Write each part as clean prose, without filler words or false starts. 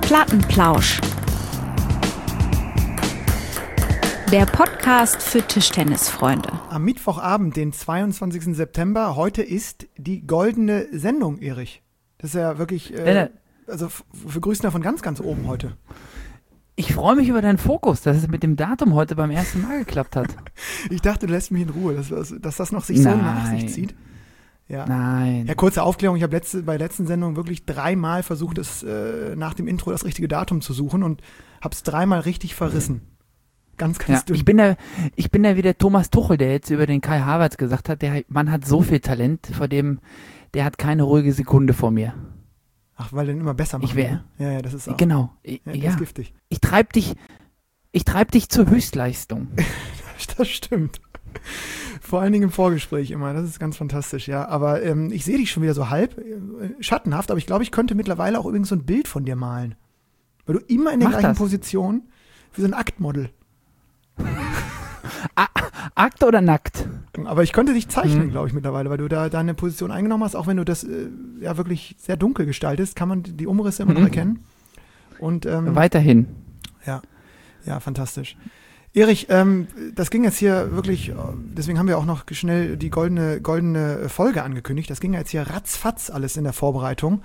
Plattenplausch. Der Podcast für Tischtennisfreunde. Am Mittwochabend, den 22. September, heute ist die goldene Sendung, Erich. Das ist ja wirklich, also wir grüßen ja von ganz, ganz oben heute. Ich freue mich über deinen Fokus, dass es mit dem Datum heute beim ersten Mal geklappt hat. Ich dachte, du lässt mich in Ruhe, dass das noch sich so nach sich zieht. Ja. Nein. Ja, kurze Aufklärung, ich habe bei der letzten Sendung wirklich 3-mal versucht, nach dem Intro das richtige Datum zu suchen und habe es 3-mal richtig verrissen. Ganz dünn. Ich bin da wie der Thomas Tuchel, der jetzt über den Kai Havertz gesagt hat, der Mann hat so viel Talent, der hat keine ruhige Sekunde vor mir. Ach, weil den immer besser macht. Ja, das ist auch. Genau. Das ist giftig. Ich treib dich zur Höchstleistung. Das stimmt. Vor allen Dingen im Vorgespräch immer. Das ist ganz fantastisch, ja. Aber ich sehe dich schon wieder so halb schattenhaft, aber ich glaube, ich könnte mittlerweile auch übrigens so ein Bild von dir malen. Weil du immer in der gleichen Position wie so ein Aktmodel. Akt oder nackt? Aber ich könnte dich zeichnen, glaube ich, mittlerweile, weil du da deine Position eingenommen hast. Auch wenn du das ja wirklich sehr dunkel gestaltest, kann man die Umrisse immer noch erkennen. Und weiterhin. Ja, fantastisch. Erich, das ging jetzt hier wirklich, deswegen haben wir auch noch schnell die goldene Folge angekündigt. Das ging jetzt hier ratzfatz alles in der Vorbereitung.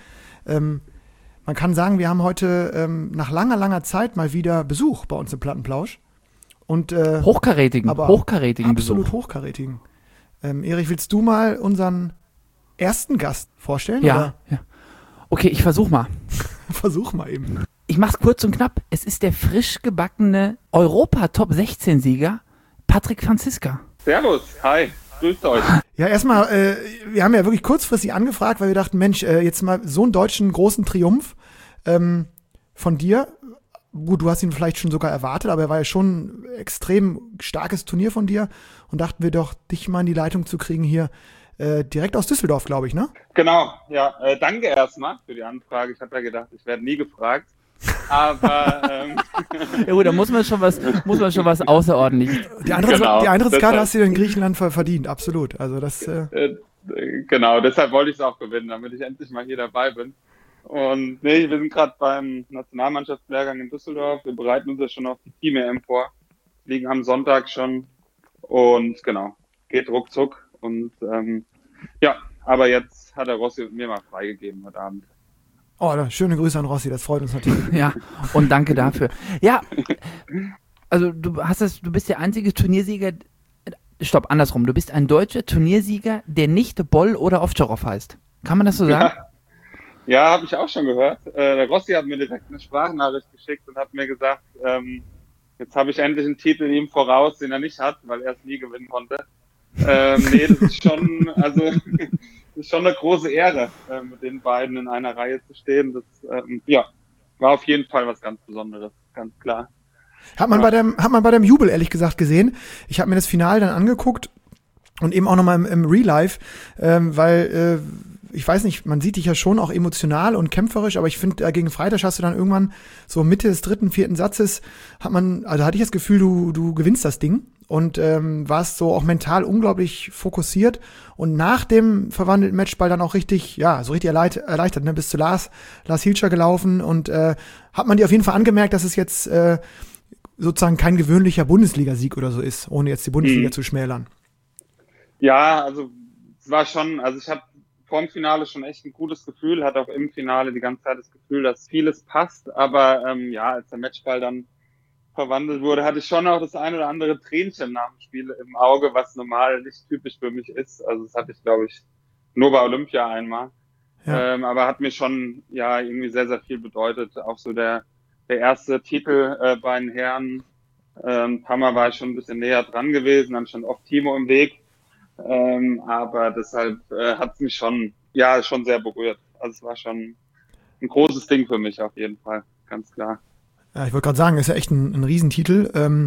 Man kann sagen, wir haben heute nach langer Zeit mal wieder Besuch bei uns im Plattenplausch. Und, hochkarätigen absolut Besuch. Hochkarätigen. Erich, willst du mal unseren ersten Gast vorstellen? Ja. Okay, ich versuch mal. Versuch mal eben. Ich mach's kurz und knapp. Es ist der frisch gebackene Europa-Top-16-Sieger Patrick Franziska. Servus, hi, grüßt euch. Ja, erstmal, wir haben ja wirklich kurzfristig angefragt, weil wir dachten, Mensch, jetzt mal so einen deutschen großen Triumph von dir. Gut, du hast ihn vielleicht schon sogar erwartet, aber er war ja schon ein extrem starkes Turnier von dir und dachten wir doch, dich mal in die Leitung zu kriegen hier direkt aus Düsseldorf, glaube ich, ne? Genau, ja, danke erstmal für die Anfrage. Ich habe ja gedacht, ich werde nie gefragt, aber ja gut, da muss man schon was Außerordentliches. Die Eintrittskarte hast du dir in Griechenland verdient, absolut. Also das genau, deshalb wollte ich es auch gewinnen, damit ich endlich mal hier dabei bin. Und wir sind gerade beim Nationalmannschaftslehrgang in Düsseldorf. Wir bereiten uns ja schon auf die Team-EM vor. Liegen am Sonntag schon. Und genau, geht ruckzuck. Und aber jetzt hat der Rossi mir mal freigegeben heute Abend. Oh, schöne Grüße an Rossi, das freut uns natürlich. Ja, und danke dafür. Ja, also du bist der einzige Turniersieger, andersrum, du bist ein deutscher Turniersieger, der nicht Boll oder Ovtcharov heißt. Kann man das so sagen? Ja, habe ich auch schon gehört. Der Rossi hat mir direkt eine Sprachnachricht geschickt und hat mir gesagt, jetzt habe ich endlich einen Titel ihm voraus, den er nicht hat, weil er es nie gewinnen konnte. Das ist schon, das ist schon eine große Ehre, mit den beiden in einer Reihe zu stehen. Das, war auf jeden Fall was ganz Besonderes, ganz klar. Hat man bei dem Jubel ehrlich gesagt gesehen. Ich habe mir das Finale dann angeguckt und eben auch nochmal im Real Life, weil ich weiß nicht, man sieht dich ja schon auch emotional und kämpferisch, aber ich finde, gegen Freitag hast du dann irgendwann so Mitte des 3., 4. Satzes hatte ich das Gefühl, du gewinnst das Ding und warst so auch mental unglaublich fokussiert und nach dem verwandelten Matchball dann auch richtig erleichtert, ne? Bist zu Lars Hilscher gelaufen und hat man dir auf jeden Fall angemerkt, dass es jetzt sozusagen kein gewöhnlicher Bundesligasieg oder so ist, ohne jetzt die Bundesliga zu schmälern. Ja, also es war schon, ich habe vorm Finale schon echt ein gutes Gefühl, hatte auch im Finale die ganze Zeit das Gefühl, dass vieles passt, aber als der Matchball dann verwandelt wurde, hatte ich schon auch das ein oder andere Tränchen nach dem Spiel im Auge, was normal nicht typisch für mich ist. Also das hatte ich, glaube ich, nur bei Olympia einmal. Ja. Aber hat mir schon irgendwie sehr, sehr viel bedeutet. Auch so der erste Titel bei den Herren. Ein paar Mal war ich schon ein bisschen näher dran gewesen, dann stand oft Timo im Weg. Aber deshalb hat es mich schon sehr berührt. Also es war schon ein großes Ding für mich auf jeden Fall, ganz klar. Ja, ich wollte gerade sagen, ist ja echt ein Riesentitel.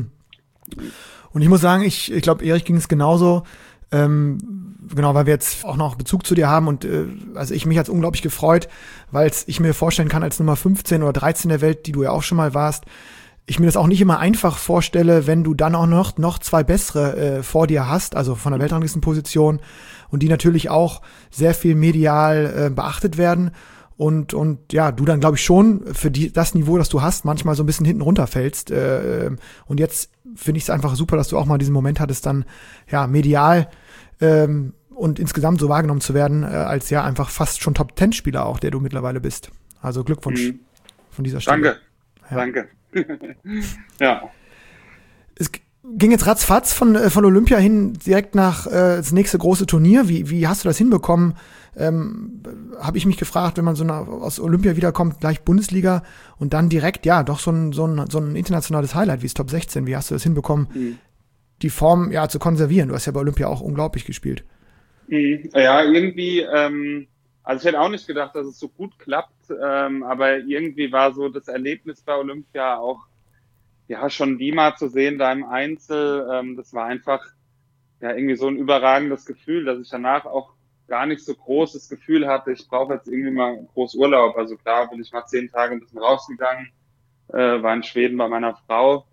Und ich muss sagen, ich glaube, Erich ging es genauso. Genau, weil wir jetzt auch noch Bezug zu dir haben und mich hat's unglaublich gefreut, weil ich mir vorstellen kann, als Nummer 15 oder 13 der Welt, die du ja auch schon mal warst, ich mir das auch nicht immer einfach vorstelle, wenn du dann auch noch 2 bessere vor dir hast, also von der Weltranglistenposition und die natürlich auch sehr viel medial beachtet werden. Und ja, du dann, glaube ich, schon für das Niveau, das du hast, manchmal so ein bisschen hinten runterfällst. Und jetzt finde ich es einfach super, dass du auch mal diesen Moment hattest, dann ja medial und insgesamt so wahrgenommen zu werden, als ja einfach fast schon Top-10-Spieler auch, der du mittlerweile bist. Also Glückwunsch von dieser Stelle. Danke. Ja. Es ging jetzt ratzfatz von Olympia hin direkt nach das nächste große Turnier. Wie hast du das hinbekommen? Habe ich mich gefragt, wenn man so aus Olympia wiederkommt, gleich Bundesliga und dann direkt, ja, doch so ein internationales Highlight wie das Top 16. Wie hast du das hinbekommen, die Form ja zu konservieren? Du hast ja bei Olympia auch unglaublich gespielt. Ja, irgendwie, also ich hätte auch nicht gedacht, dass es so gut klappt, aber irgendwie war so das Erlebnis bei Olympia auch, ja, schon Dima zu sehen da im Einzel, das war einfach ja irgendwie so ein überragendes Gefühl, dass ich danach auch gar nicht so großes Gefühl hatte, ich brauche jetzt irgendwie mal groß Urlaub. Also klar bin ich mal 10 Tage ein bisschen rausgegangen, war in Schweden bei meiner Frau,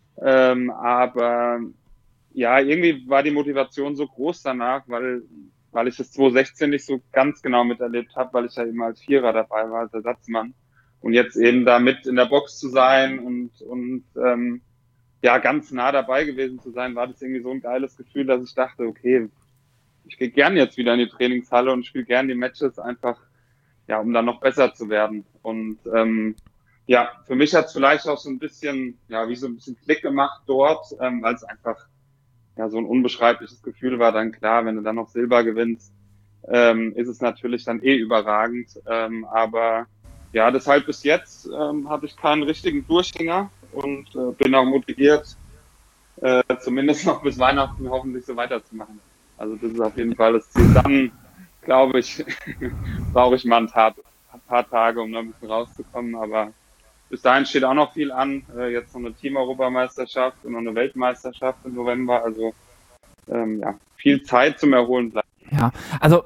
aber ja, irgendwie war die Motivation so groß danach, weil ich das 2016 nicht so ganz genau miterlebt habe, weil ich ja eben als Vierer dabei war, als Ersatzmann. Und jetzt eben da mit in der Box zu sein und ja, ganz nah dabei gewesen zu sein, war das irgendwie so ein geiles Gefühl, dass ich dachte, okay, ich gehe gern jetzt wieder in die Trainingshalle und spiele gern die Matches einfach, ja, um dann noch besser zu werden. Und ja, für mich hat es vielleicht auch so ein bisschen, ja, wie so ein bisschen Klick gemacht dort, weil es einfach ja so ein unbeschreibliches Gefühl war. Dann klar, wenn du dann noch Silber gewinnst, ist es natürlich dann überragend. Aber ja, deshalb bis jetzt habe ich keinen richtigen Durchhänger und bin auch motiviert, zumindest noch bis Weihnachten hoffentlich so weiterzumachen. Also das ist auf jeden Fall das Ziel. Dann, glaube ich, brauche ich mal ein paar Tage, um da ein bisschen rauszukommen. Aber bis dahin steht auch noch viel an. Jetzt noch eine Team-Europameisterschaft und noch eine Weltmeisterschaft im November. Also ja, viel Zeit zum Erholen bleibt. Ja, also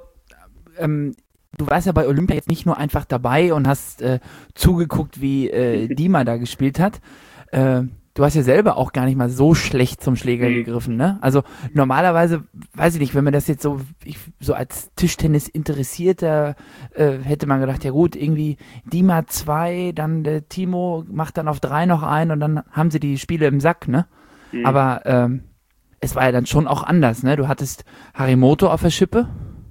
du warst ja bei Olympia jetzt nicht nur einfach dabei und hast zugeguckt, wie Dima da gespielt hat. Du hast ja selber auch gar nicht mal so schlecht zum Schläger gegriffen, ne? Also normalerweise, weiß ich nicht, wenn man das jetzt so als Tischtennis Interessierter hätte man gedacht, ja gut, irgendwie Dima 2, dann der Timo macht dann auf 3 noch ein und dann haben sie die Spiele im Sack, ne? Aber es war ja dann schon auch anders, ne? Du hattest Harimoto auf der Schippe.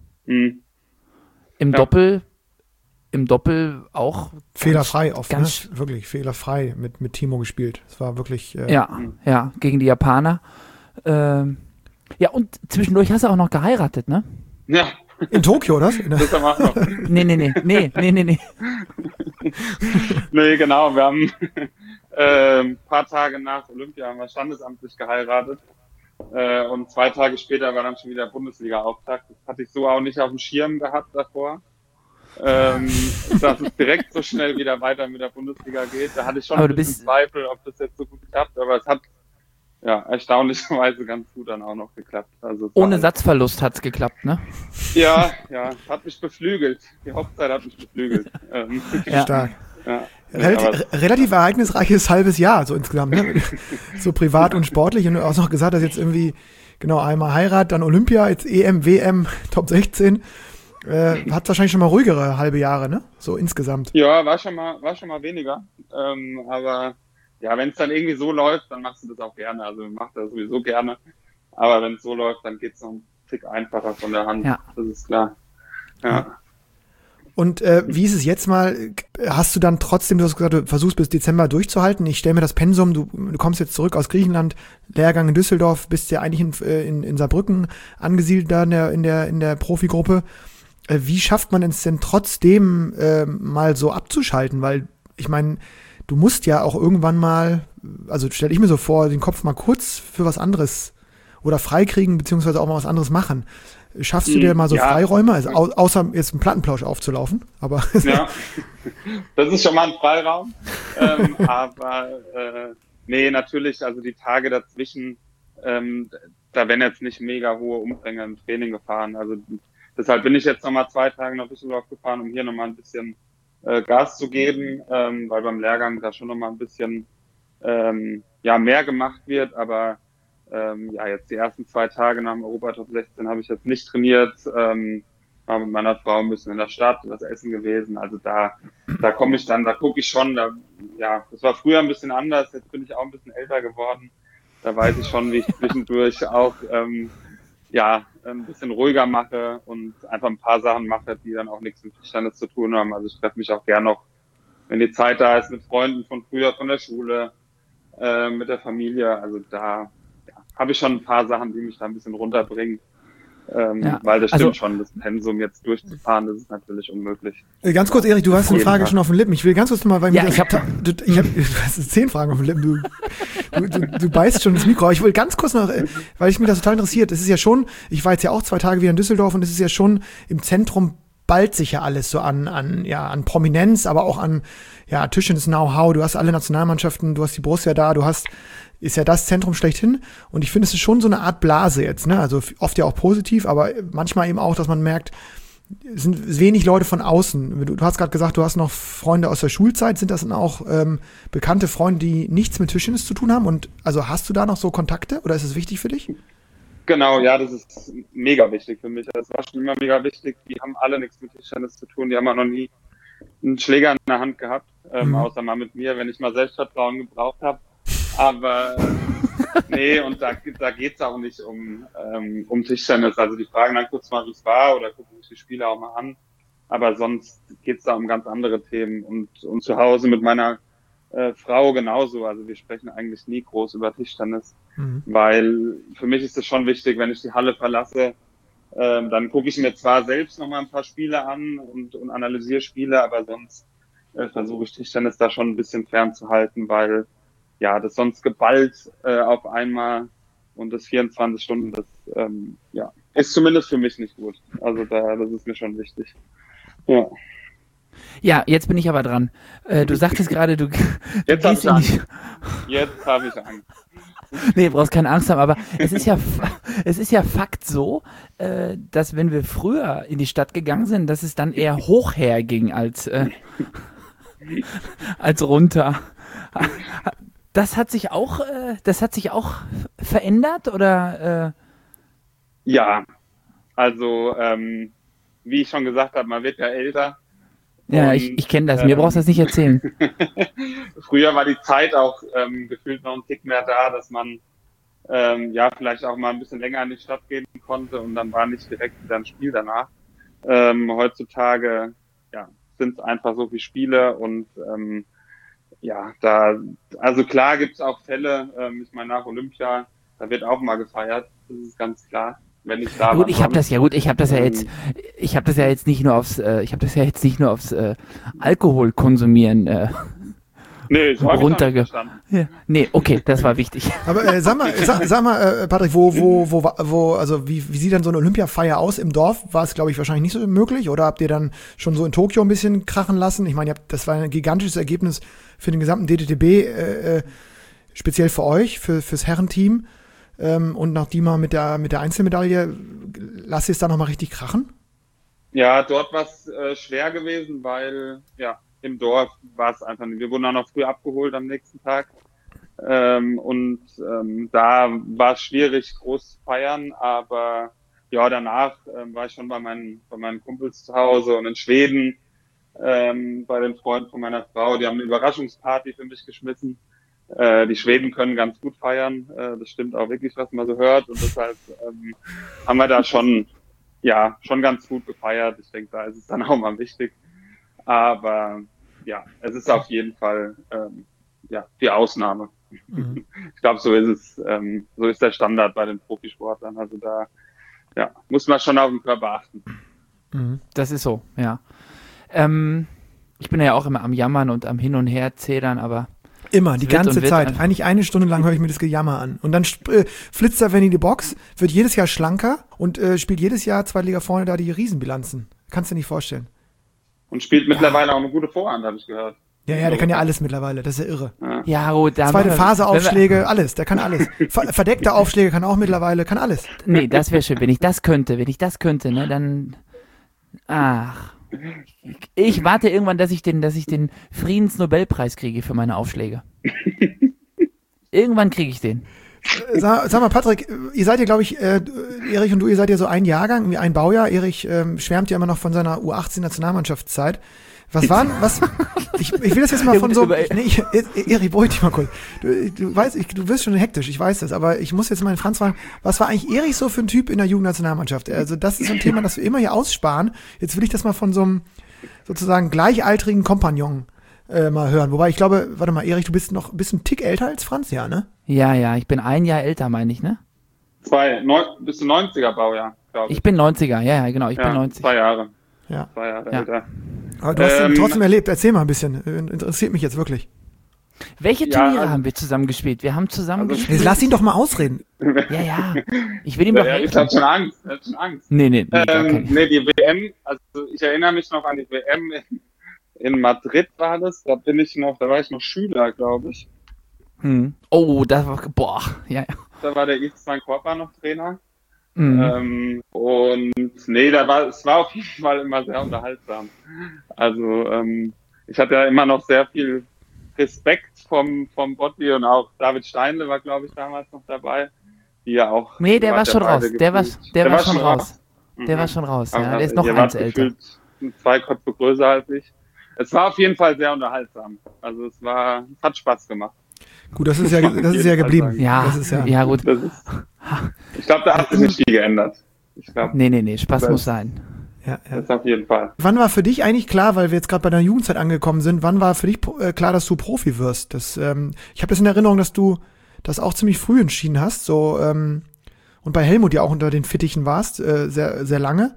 Im Doppel auch fehlerfrei oft, ne? Wirklich fehlerfrei mit Timo gespielt. Es war wirklich ja, gegen die Japaner. Ja, und zwischendurch hast du auch noch geheiratet, ne? Ja. In Tokio, oder? Das haben wir auch noch. Nee. Nee, genau. Wir haben ein paar Tage nach Olympia haben wir standesamtlich geheiratet. Und 2 Tage später war dann schon wieder Bundesliga-Auftakt. Das hatte ich so auch nicht auf dem Schirm gehabt davor. Dass es direkt so schnell wieder weiter mit der Bundesliga geht. Da hatte ich schon ein bisschen Zweifel, ob das jetzt so gut klappt, aber es hat ja erstaunlicherweise ganz gut dann auch noch geklappt. Also ohne Satzverlust hat's geklappt, ne? Ja, hat mich beflügelt. Die Hochzeit hat mich beflügelt. Stark. Ja. Relativ ereignisreiches halbes Jahr, so insgesamt, ne? So privat und sportlich. Und du hast noch gesagt, dass jetzt irgendwie, genau, einmal Heirat, dann Olympia, jetzt EM, WM, Top 16. Hat wahrscheinlich schon mal ruhigere halbe Jahre, ne? So insgesamt. Ja, war schon mal weniger. Aber ja, wenn es dann irgendwie so läuft, dann machst du das auch gerne. Also ich mache das sowieso gerne. Aber wenn es so läuft, dann geht's noch ein Tick einfacher von der Hand. Ja. Das ist klar. Ja. Und wie ist es jetzt mal? Hast du dann trotzdem, du hast gesagt, du versuchst bis Dezember durchzuhalten. Ich stelle mir das Pensum, du kommst jetzt zurück aus Griechenland, Lehrgang in Düsseldorf, bist ja eigentlich in Saarbrücken angesiedelt da in der Profigruppe. Wie schafft man es denn trotzdem mal so abzuschalten? Weil ich meine, du musst ja auch irgendwann mal, also stelle ich mir so vor, den Kopf mal kurz für was anderes oder freikriegen, beziehungsweise auch mal was anderes machen. Schaffst du dir mal so Freiräume, also außer jetzt einen Plattenplausch aufzulaufen? Aber ja, das ist schon mal ein Freiraum. Aber nee, natürlich, also die Tage dazwischen, da werden jetzt nicht mega hohe Umfänge im Training gefahren. Also deshalb bin ich jetzt nochmal 2 Tage nach Düsseldorf gefahren, um hier nochmal ein bisschen Gas zu geben, weil beim Lehrgang da schon nochmal ein bisschen mehr gemacht wird, aber jetzt die ersten 2 Tage nach dem Europa Top 16 habe ich jetzt nicht trainiert, war mit meiner Frau ein bisschen in der Stadt, was essen gewesen. Also da komme ich dann, da gucke ich schon, das war früher ein bisschen anders, jetzt bin ich auch ein bisschen älter geworden. Da weiß ich schon, wie ich zwischendurch auch ein bisschen ruhiger mache und einfach ein paar Sachen mache, die dann auch nichts mit Tischtennis zu tun haben. Also ich treffe mich auch gern noch, wenn die Zeit da ist, mit Freunden von früher, von der Schule, mit der Familie. Also da habe ich schon ein paar Sachen, die mich da ein bisschen runterbringen. Weil das stimmt schon, das Pensum jetzt durchzufahren, das ist natürlich unmöglich. Ganz kurz, Erik, du hast eine Frage schon auf den Lippen. Ich will ganz kurz nochmal, weil ich habe du hast 10 Fragen auf den Lippen. Du beißt schon das Mikro. Aber ich will ganz kurz noch, weil mich das total interessiert. Es ist ja schon, ich war jetzt ja auch 2 Tage wieder in Düsseldorf und es ist ja schon im Zentrum ballt sich ja alles so an Prominenz, aber auch an Tischtennis-Know-how. Du hast alle Nationalmannschaften, du hast die Borussia da, ist ja das Zentrum schlechthin. Und ich finde, es ist schon so eine Art Blase jetzt, ne? Also oft ja auch positiv, aber manchmal eben auch, dass man merkt, es sind wenig Leute von außen. Du hast gerade gesagt, du hast noch Freunde aus der Schulzeit. Sind das dann auch bekannte Freunde, die nichts mit Tischtennis zu tun haben? Und also hast du da noch so Kontakte oder ist es wichtig für dich? Genau, ja, das ist mega wichtig für mich. Das war schon immer mega wichtig. Die haben alle nichts mit Tischtennis zu tun. Die haben auch noch nie einen Schläger in der Hand gehabt, außer mal mit mir, wenn ich mal Selbstvertrauen gebraucht habe. Aber nee, und da geht's auch nicht um Tischtennis. Also die fragen dann kurz mal, wie es war, oder gucken sich die Spiele auch mal an. Aber sonst geht's da um ganz andere Themen. Und zu Hause mit meiner Frau genauso. Also wir sprechen eigentlich nie groß über Tischtennis, weil für mich ist es schon wichtig, wenn ich die Halle verlasse, dann gucke ich mir zwar selbst noch mal ein paar Spiele an und analysiere Spiele, aber sonst versuche ich Tischtennis da schon ein bisschen fernzuhalten, weil das sonst geballt auf einmal und das 24 Stunden, das ist zumindest für mich nicht gut. Also das ist mir schon wichtig. Ja. Ja, jetzt bin ich aber dran. Du sagtest gerade, du jetzt gehst habe ich Angst. Jetzt habe ich Angst. Nee, du brauchst keine Angst haben, aber es ist ja Fakt so, dass wenn wir früher in die Stadt gegangen sind, dass es dann eher hoch herging als runter. Das hat sich auch verändert oder? Ja, also wie ich schon gesagt habe, man wird ja älter. Ja, ich kenne das. Mir brauchst du das nicht erzählen. Früher war die Zeit auch gefühlt noch ein Tick mehr da, dass man vielleicht auch mal ein bisschen länger in die Stadt gehen konnte und dann war nicht direkt wieder ein Spiel danach. Heutzutage sind es einfach so viele Spiele und also klar gibt's auch Fälle, ich meine nach Olympia, da wird auch mal gefeiert, das ist ganz klar. Wenn ich da ich habe das ja jetzt nicht nur aufs Alkoholkonsumieren runtergefahren. Nee, okay, das war wichtig. Aber sag mal, Patrick, also wie sieht dann so eine Olympiafeier aus im Dorf? War es, glaube ich, wahrscheinlich nicht so möglich oder habt ihr dann schon so in Tokio ein bisschen krachen lassen? Ich meine, das war ein gigantisches Ergebnis für den gesamten DTTB, speziell für euch, fürs Herrenteam. Und nachdem mal mit der Einzelmedaille, lasst ihr es da nochmal richtig krachen? Ja, dort war es schwer gewesen, weil im Dorf war es einfach nicht. Wir wurden auch noch früh abgeholt am nächsten Tag. Da war es schwierig, groß zu feiern, aber danach war ich schon bei meinen Kumpels zu Hause und in Schweden bei den Freunden von meiner Frau. Die haben eine Überraschungsparty für mich geschmissen. Die Schweden können ganz gut feiern. Das stimmt auch wirklich, was man so hört. Und deshalb haben wir da schon ganz gut gefeiert. Ich denke, da ist es dann auch mal wichtig. Aber es ist auf jeden Fall die Ausnahme. Mhm. Ich glaube, so ist es. So ist der Standard bei den Profisportlern. Also da muss man schon auf den Körper achten. Das ist so, ja. Ich bin ja auch immer am Jammern und am Hin und Her zedern, aber immer, die ganze Zeit. Eigentlich 1 Stunde lang höre ich mir das Gejammer an. Und dann flitzt er, wenn in die Box, wird jedes Jahr schlanker und spielt jedes Jahr Zweitliga vorne da die Riesenbilanzen. Kannst du dir nicht vorstellen. Und spielt mittlerweile auch eine gute Vorhand, habe ich gehört. Ja, der kann ja alles mittlerweile, das ist ja irre. Ja, gut. Zweite Phase Aufschläge, alles, der kann alles. Verdeckte Aufschläge kann auch mittlerweile, kann alles. Nee, das wäre schön, wenn ich das könnte, ne, dann, ich warte irgendwann, dass ich den Friedensnobelpreis kriege für meine Aufschläge. Irgendwann kriege ich den. Sag mal, Patrick, ihr seid ja, glaube ich, Erich und du, ihr seid ja so ein Jahrgang, irgendwie ein Baujahr. Erich schwärmt ja immer noch von seiner U18-Nationalmannschaftszeit. Ich will das jetzt mal von so, Erich, beruhig dich mal kurz. Du weißt, du wirst schon hektisch, ich weiß das, aber ich muss jetzt mal den Franz fragen, was war eigentlich Erich so für ein Typ in der Jugendnationalmannschaft? Also das ist so ein Thema, das wir immer hier aussparen. Jetzt will ich das mal von so einem sozusagen gleichaltrigen Kompagnon mal hören. Wobei ich glaube, warte mal, Erich, du bist noch ein bisschen Tick älter als Franz, ja, ne? Ja, ich bin ein Jahr älter, meine ich, ne? Bist du 90er Baujahr, glaube ich. Ich bin 90er, ja, genau, ich bin 90. 2 Jahre. Ja. 2 Jahre Ja. älter. Aber du hast ihn trotzdem erlebt. Erzähl mal ein bisschen. Interessiert mich jetzt wirklich. Welche Turniere haben wir zusammen gespielt? Wir haben zusammen gespielt. Jetzt lass ihn doch mal ausreden. Ja. Ich will ihm doch Ich helfen. hab schon Angst. Nee, gar keine. Die WM, also ich erinnere mich noch an die WM in Madrid war das. Da war ich noch Schüler, glaube ich. Oh, das war, ja. Da war der István Korpa noch Trainer. Mhm. Es war auf jeden Fall immer sehr unterhaltsam. Also ich hatte ja immer noch sehr viel Respekt vom Botti und auch David Steinle war, glaube ich, damals noch dabei. Die ja auch. Nee, der war schon raus. Der war schon raus. Mhm. Der war schon raus, ja. Aber Der ist noch ihr eins wart älter. gefühlt 2 Köpfe größer als ich. Es war auf jeden Fall sehr unterhaltsam. Also es hat Spaß gemacht. Gut, das ist ja geblieben. Ja, Das ist ja gut. Ich glaube, da hat sich nicht viel geändert. Nee, Spaß muss sein. Ja. Das auf jeden Fall. Wann war für dich eigentlich klar, weil wir jetzt gerade bei deiner Jugendzeit angekommen sind, wann war für dich klar, dass du Profi wirst? Ich habe das in Erinnerung, dass du das auch ziemlich früh entschieden hast, so und bei Helmut ja auch unter den Fittichen warst, sehr, sehr lange.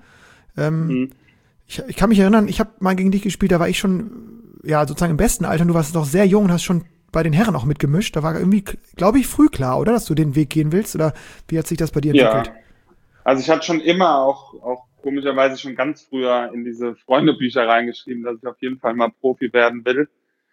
Ich kann mich erinnern, ich habe mal gegen dich gespielt, da war ich schon ja sozusagen im besten Alter, und du warst noch sehr jung und hast schon bei den Herren auch mitgemischt. Da war irgendwie, glaube ich, früh klar, oder, dass du den Weg gehen willst? Oder wie hat sich das bei dir entwickelt? Ja, also ich hatte schon immer auch komischerweise schon ganz früher in diese Freundebücher reingeschrieben, dass ich auf jeden Fall mal Profi werden will.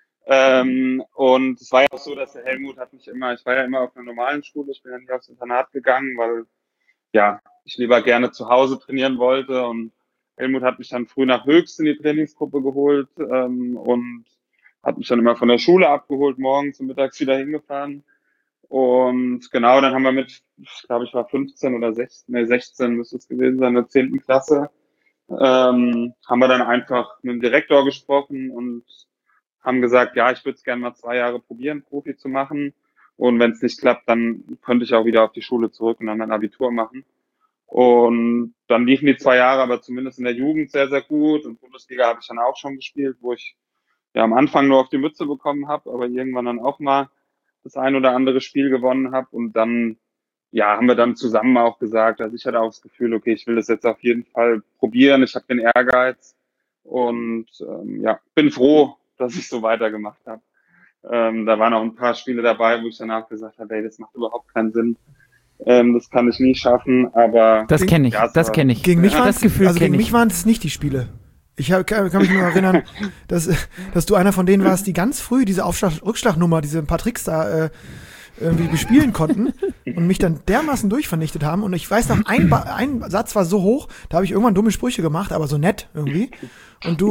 Und es war ja auch so, dass der Helmut ich war ja immer auf einer normalen Schule, ich bin ja nicht aufs Internat gegangen, weil ja, ich lieber gerne zu Hause trainieren wollte, und Helmut hat mich dann früh nach Höchst in die Trainingsgruppe geholt und hat mich dann immer von der Schule abgeholt, morgens und mittags wieder hingefahren. Und genau, dann haben wir ich glaube, ich war 15 oder 16 müsste es gewesen sein, in der 10. Klasse, haben wir dann einfach mit dem Direktor gesprochen und haben gesagt, ja, ich würde es gerne mal 2 Jahre probieren, Profi zu machen. Und wenn es nicht klappt, dann könnte ich auch wieder auf die Schule zurück und dann mein Abitur machen. Und dann liefen die 2 Jahre, aber zumindest in der Jugend sehr, sehr gut. Und Bundesliga habe ich dann auch schon gespielt, wo ich ja am Anfang nur auf die Mütze bekommen habe, aber irgendwann dann auch mal das ein oder andere Spiel gewonnen habe. Und dann haben wir dann zusammen auch gesagt, also ich hatte auch das Gefühl, okay, ich will das jetzt auf jeden Fall probieren. Ich habe den Ehrgeiz und bin froh, dass ich so weitergemacht habe. Da waren auch ein paar Spiele dabei, wo ich danach gesagt habe, das macht überhaupt keinen Sinn. Das kann ich nie schaffen, aber... Das kenne ich, das kenne ich. Gegen mich gegen mich waren es nicht die Spiele. Ich kann mich nur erinnern, dass du einer von denen warst, die ganz früh diese Rückschlagnummer, diese ein paar Tricks da irgendwie bespielen konnten und mich dann dermaßen durchvernichtet haben. Und ich weiß noch, ein Satz war so hoch, da habe ich irgendwann dumme Sprüche gemacht, aber so nett irgendwie. Und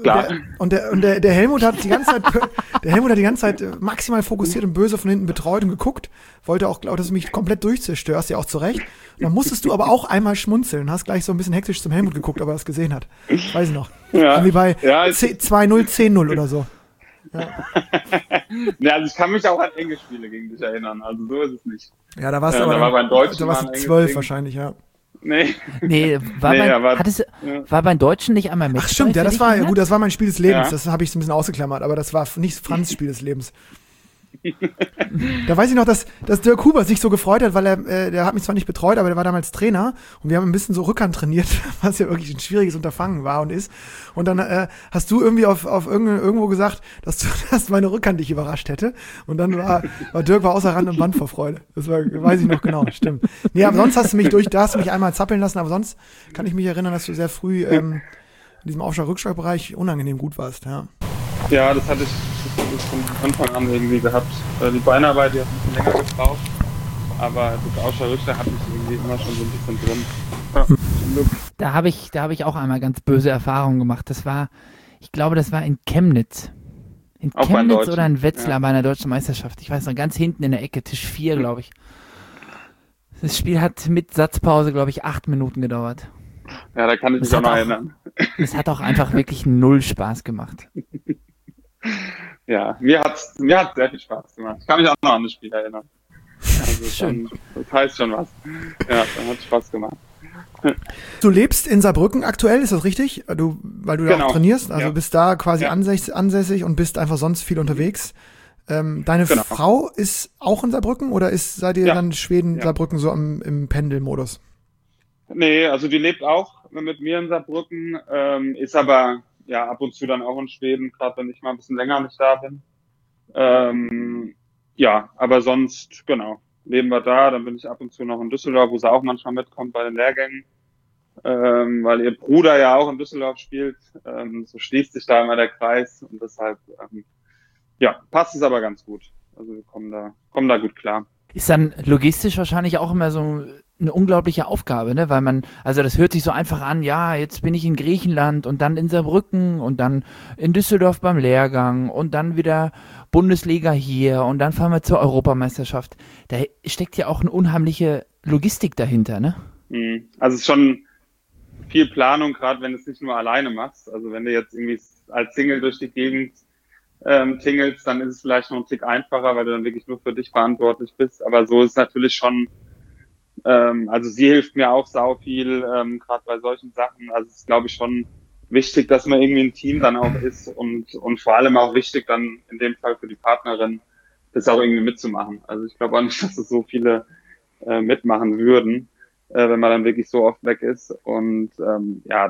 der Helmut hat die ganze Zeit maximal fokussiert und böse von hinten betreut und geguckt, wollte auch, dass du mich komplett durchzerstörst, ja auch zurecht. Und dann musstest du aber auch einmal schmunzeln, hast gleich so ein bisschen hektisch zum Helmut geguckt, ob er das gesehen hat. Weiß ich noch. Ja. Irgendwie bei 2-0, 10-0 oder so. Ja, also ich kann mich auch an enge Spiele gegen dich erinnern, also so ist es nicht. Ja, da warst du da war beim Deutschen da warst du 12 wahrscheinlich, ja. Nee, war beim Deutschen nicht einmal mit? Ach stimmt, ja, das war mein Spiel des Lebens, Ja. das habe ich so ein bisschen ausgeklammert, aber das war nicht Franz' Spiel des Lebens. Da weiß ich noch, dass Dirk Huber sich so gefreut hat, weil der hat mich zwar nicht betreut, aber der war damals Trainer und wir haben ein bisschen so Rückhand trainiert, was ja wirklich ein schwieriges Unterfangen war und ist. Und dann hast du irgendwie auf irgendwo gesagt, dass meine Rückhand dich überrascht hätte. Und dann war Dirk außer Rand und Band vor Freude. Das weiß ich noch genau, stimmt. Nee, aber sonst hast du mich einmal zappeln lassen, aber sonst kann ich mich erinnern, dass du sehr früh in diesem Aufschlag-Rückschlag-Bereich unangenehm gut warst, ja. Ja, das hatte ich von Anfang an irgendwie gehabt. Die Beinarbeit, die hat ein bisschen länger gebraucht, aber das Ausschlag-Rückschlag hatte ich irgendwie immer schon so ein bisschen drin. Ja, zum Glück. Da habe ich auch einmal ganz böse Erfahrungen gemacht. Ich glaube, das war in Chemnitz. In Auch Chemnitz Deutschen, oder in Wetzlar ja. bei einer deutschen Meisterschaft. Ich weiß noch, ganz hinten in der Ecke, Tisch 4, glaube ich. Das Spiel hat mit Satzpause, glaube ich, 8 Minuten gedauert. Ja, da kann ich mich Das auch noch hat auch- erinnern. Es hat auch einfach wirklich null Spaß gemacht. Ja, mir hat's sehr viel Spaß gemacht. Ich kann mich auch noch an das Spiel erinnern. Also Schön. das heißt schon was. Ja, dann hat Spaß gemacht. Du lebst in Saarbrücken aktuell, ist das richtig? Weil du da Genau. auch trainierst, also Ja. bist da quasi Ja. ansässig und bist einfach sonst viel unterwegs. Deine Genau. Frau ist auch in Saarbrücken oder seid ihr Ja. dann Schweden, Ja. Saarbrücken so im Pendelmodus? Nee, also die lebt auch mit mir in Saarbrücken, ist aber ja ab und zu dann auch in Schweden, gerade wenn ich mal ein bisschen länger nicht da bin. Ja, aber sonst, genau, leben wir da. Dann bin ich ab und zu noch in Düsseldorf, wo sie auch manchmal mitkommt bei den Lehrgängen, weil ihr Bruder ja auch in Düsseldorf spielt. So schließt sich da immer der Kreis und deshalb, ja, passt es aber ganz gut. Also wir kommen da gut klar. Ist dann logistisch wahrscheinlich auch immer so eine unglaubliche Aufgabe, ne? Weil also das hört sich so einfach an, ja, jetzt bin ich in Griechenland und dann in Saarbrücken und dann in Düsseldorf beim Lehrgang und dann wieder Bundesliga hier und dann fahren wir zur Europameisterschaft. Da steckt ja auch eine unheimliche Logistik dahinter, ne? Also es ist schon viel Planung, gerade wenn du es nicht nur alleine machst. Also wenn du jetzt irgendwie als Single durch die Gegend tingelst, dann ist es vielleicht noch ein Tick einfacher, weil du dann wirklich nur für dich verantwortlich bist. Aber so ist es natürlich schon, also sie hilft mir auch sau viel, gerade bei solchen Sachen. Also es ist, glaube ich, schon wichtig, dass man irgendwie ein Team dann auch ist und vor allem auch wichtig dann in dem Fall für die Partnerin, das auch irgendwie mitzumachen. Also ich glaube auch nicht, dass es so viele mitmachen würden, wenn man dann wirklich so oft weg ist. Und ja,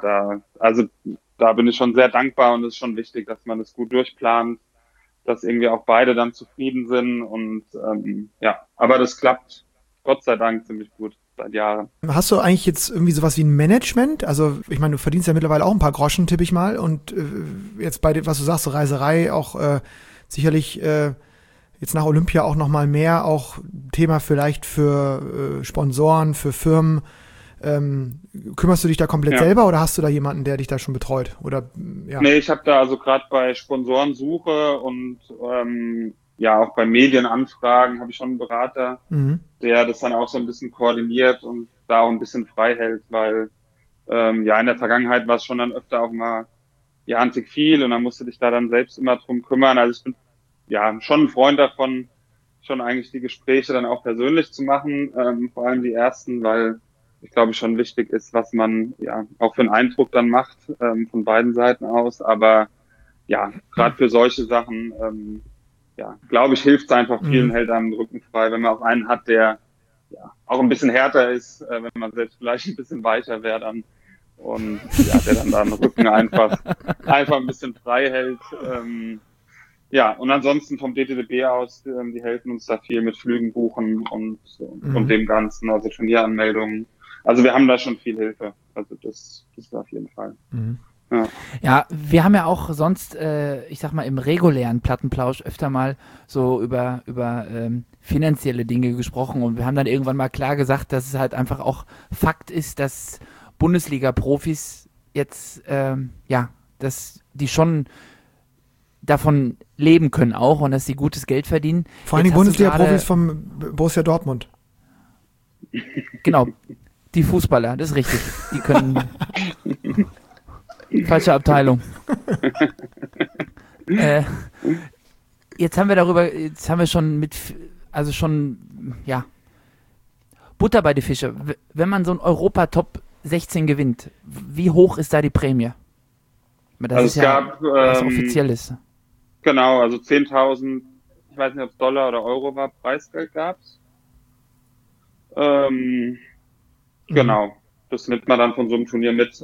da bin ich schon sehr dankbar und es ist schon wichtig, dass man das gut durchplant, dass irgendwie auch beide dann zufrieden sind und ja, aber das klappt Gott sei Dank ziemlich gut seit Jahren. Hast du eigentlich jetzt irgendwie sowas wie ein Management? Also ich meine, du verdienst ja mittlerweile auch ein paar Groschen, tippe ich mal. Und jetzt bei dem, was du sagst, so Reiserei, auch sicherlich jetzt nach Olympia auch noch mal mehr, auch Thema vielleicht für Sponsoren, für Firmen. Kümmerst du dich da komplett selber oder hast du da jemanden, der dich da schon betreut? Oder ja? Nee, ich habe da also gerade bei Sponsorensuche und ja auch bei Medienanfragen habe ich schon einen Berater, der das dann auch so ein bisschen koordiniert und da auch ein bisschen frei hält, weil ja in der Vergangenheit war es schon dann öfter auch mal ja ein Tick viel und dann musst du dich da dann selbst immer drum kümmern. Also ich bin ja schon ein Freund davon, schon eigentlich die Gespräche dann auch persönlich zu machen, vor allem die ersten, weil ich glaube schon wichtig ist, was man ja auch für einen Eindruck dann macht, von beiden Seiten aus. Aber ja, gerade für solche Sachen, ja, glaube ich, hilft es einfach vielen, hält einem den Rücken frei, wenn man auch einen hat, der ja auch ein bisschen härter ist, wenn man selbst vielleicht ein bisschen weicher wäre dann und ja, der dann da den Rücken einfach ein bisschen frei hält. Ja, und ansonsten vom DTDB aus, die helfen uns da viel mit Flügen buchen und dem Ganzen, also Turnieranmeldungen. Also wir haben da schon viel Hilfe. Also das auf jeden Fall. Ja, wir haben ja auch sonst, ich sag mal, im regulären Plattenplausch öfter mal so über finanzielle Dinge gesprochen und wir haben dann irgendwann mal klar gesagt, dass es halt einfach auch Fakt ist, dass Bundesliga-Profis jetzt, ja, dass die schon davon leben können auch und dass sie gutes Geld verdienen. Vor allem die Bundesliga-Profis vom Borussia Dortmund. Genau, die Fußballer, das ist richtig. Die können... Falsche Abteilung. Jetzt haben wir schon ja, Butter bei die Fische. Wenn man so ein Europa-Top 16 gewinnt, wie hoch ist da die Prämie? Das also ist ja was Offizielles. Genau, also 10.000, ich weiß nicht, ob es Dollar oder Euro war, Preisgeld gab's. Genau, das nimmt man dann von so einem Turnier mit.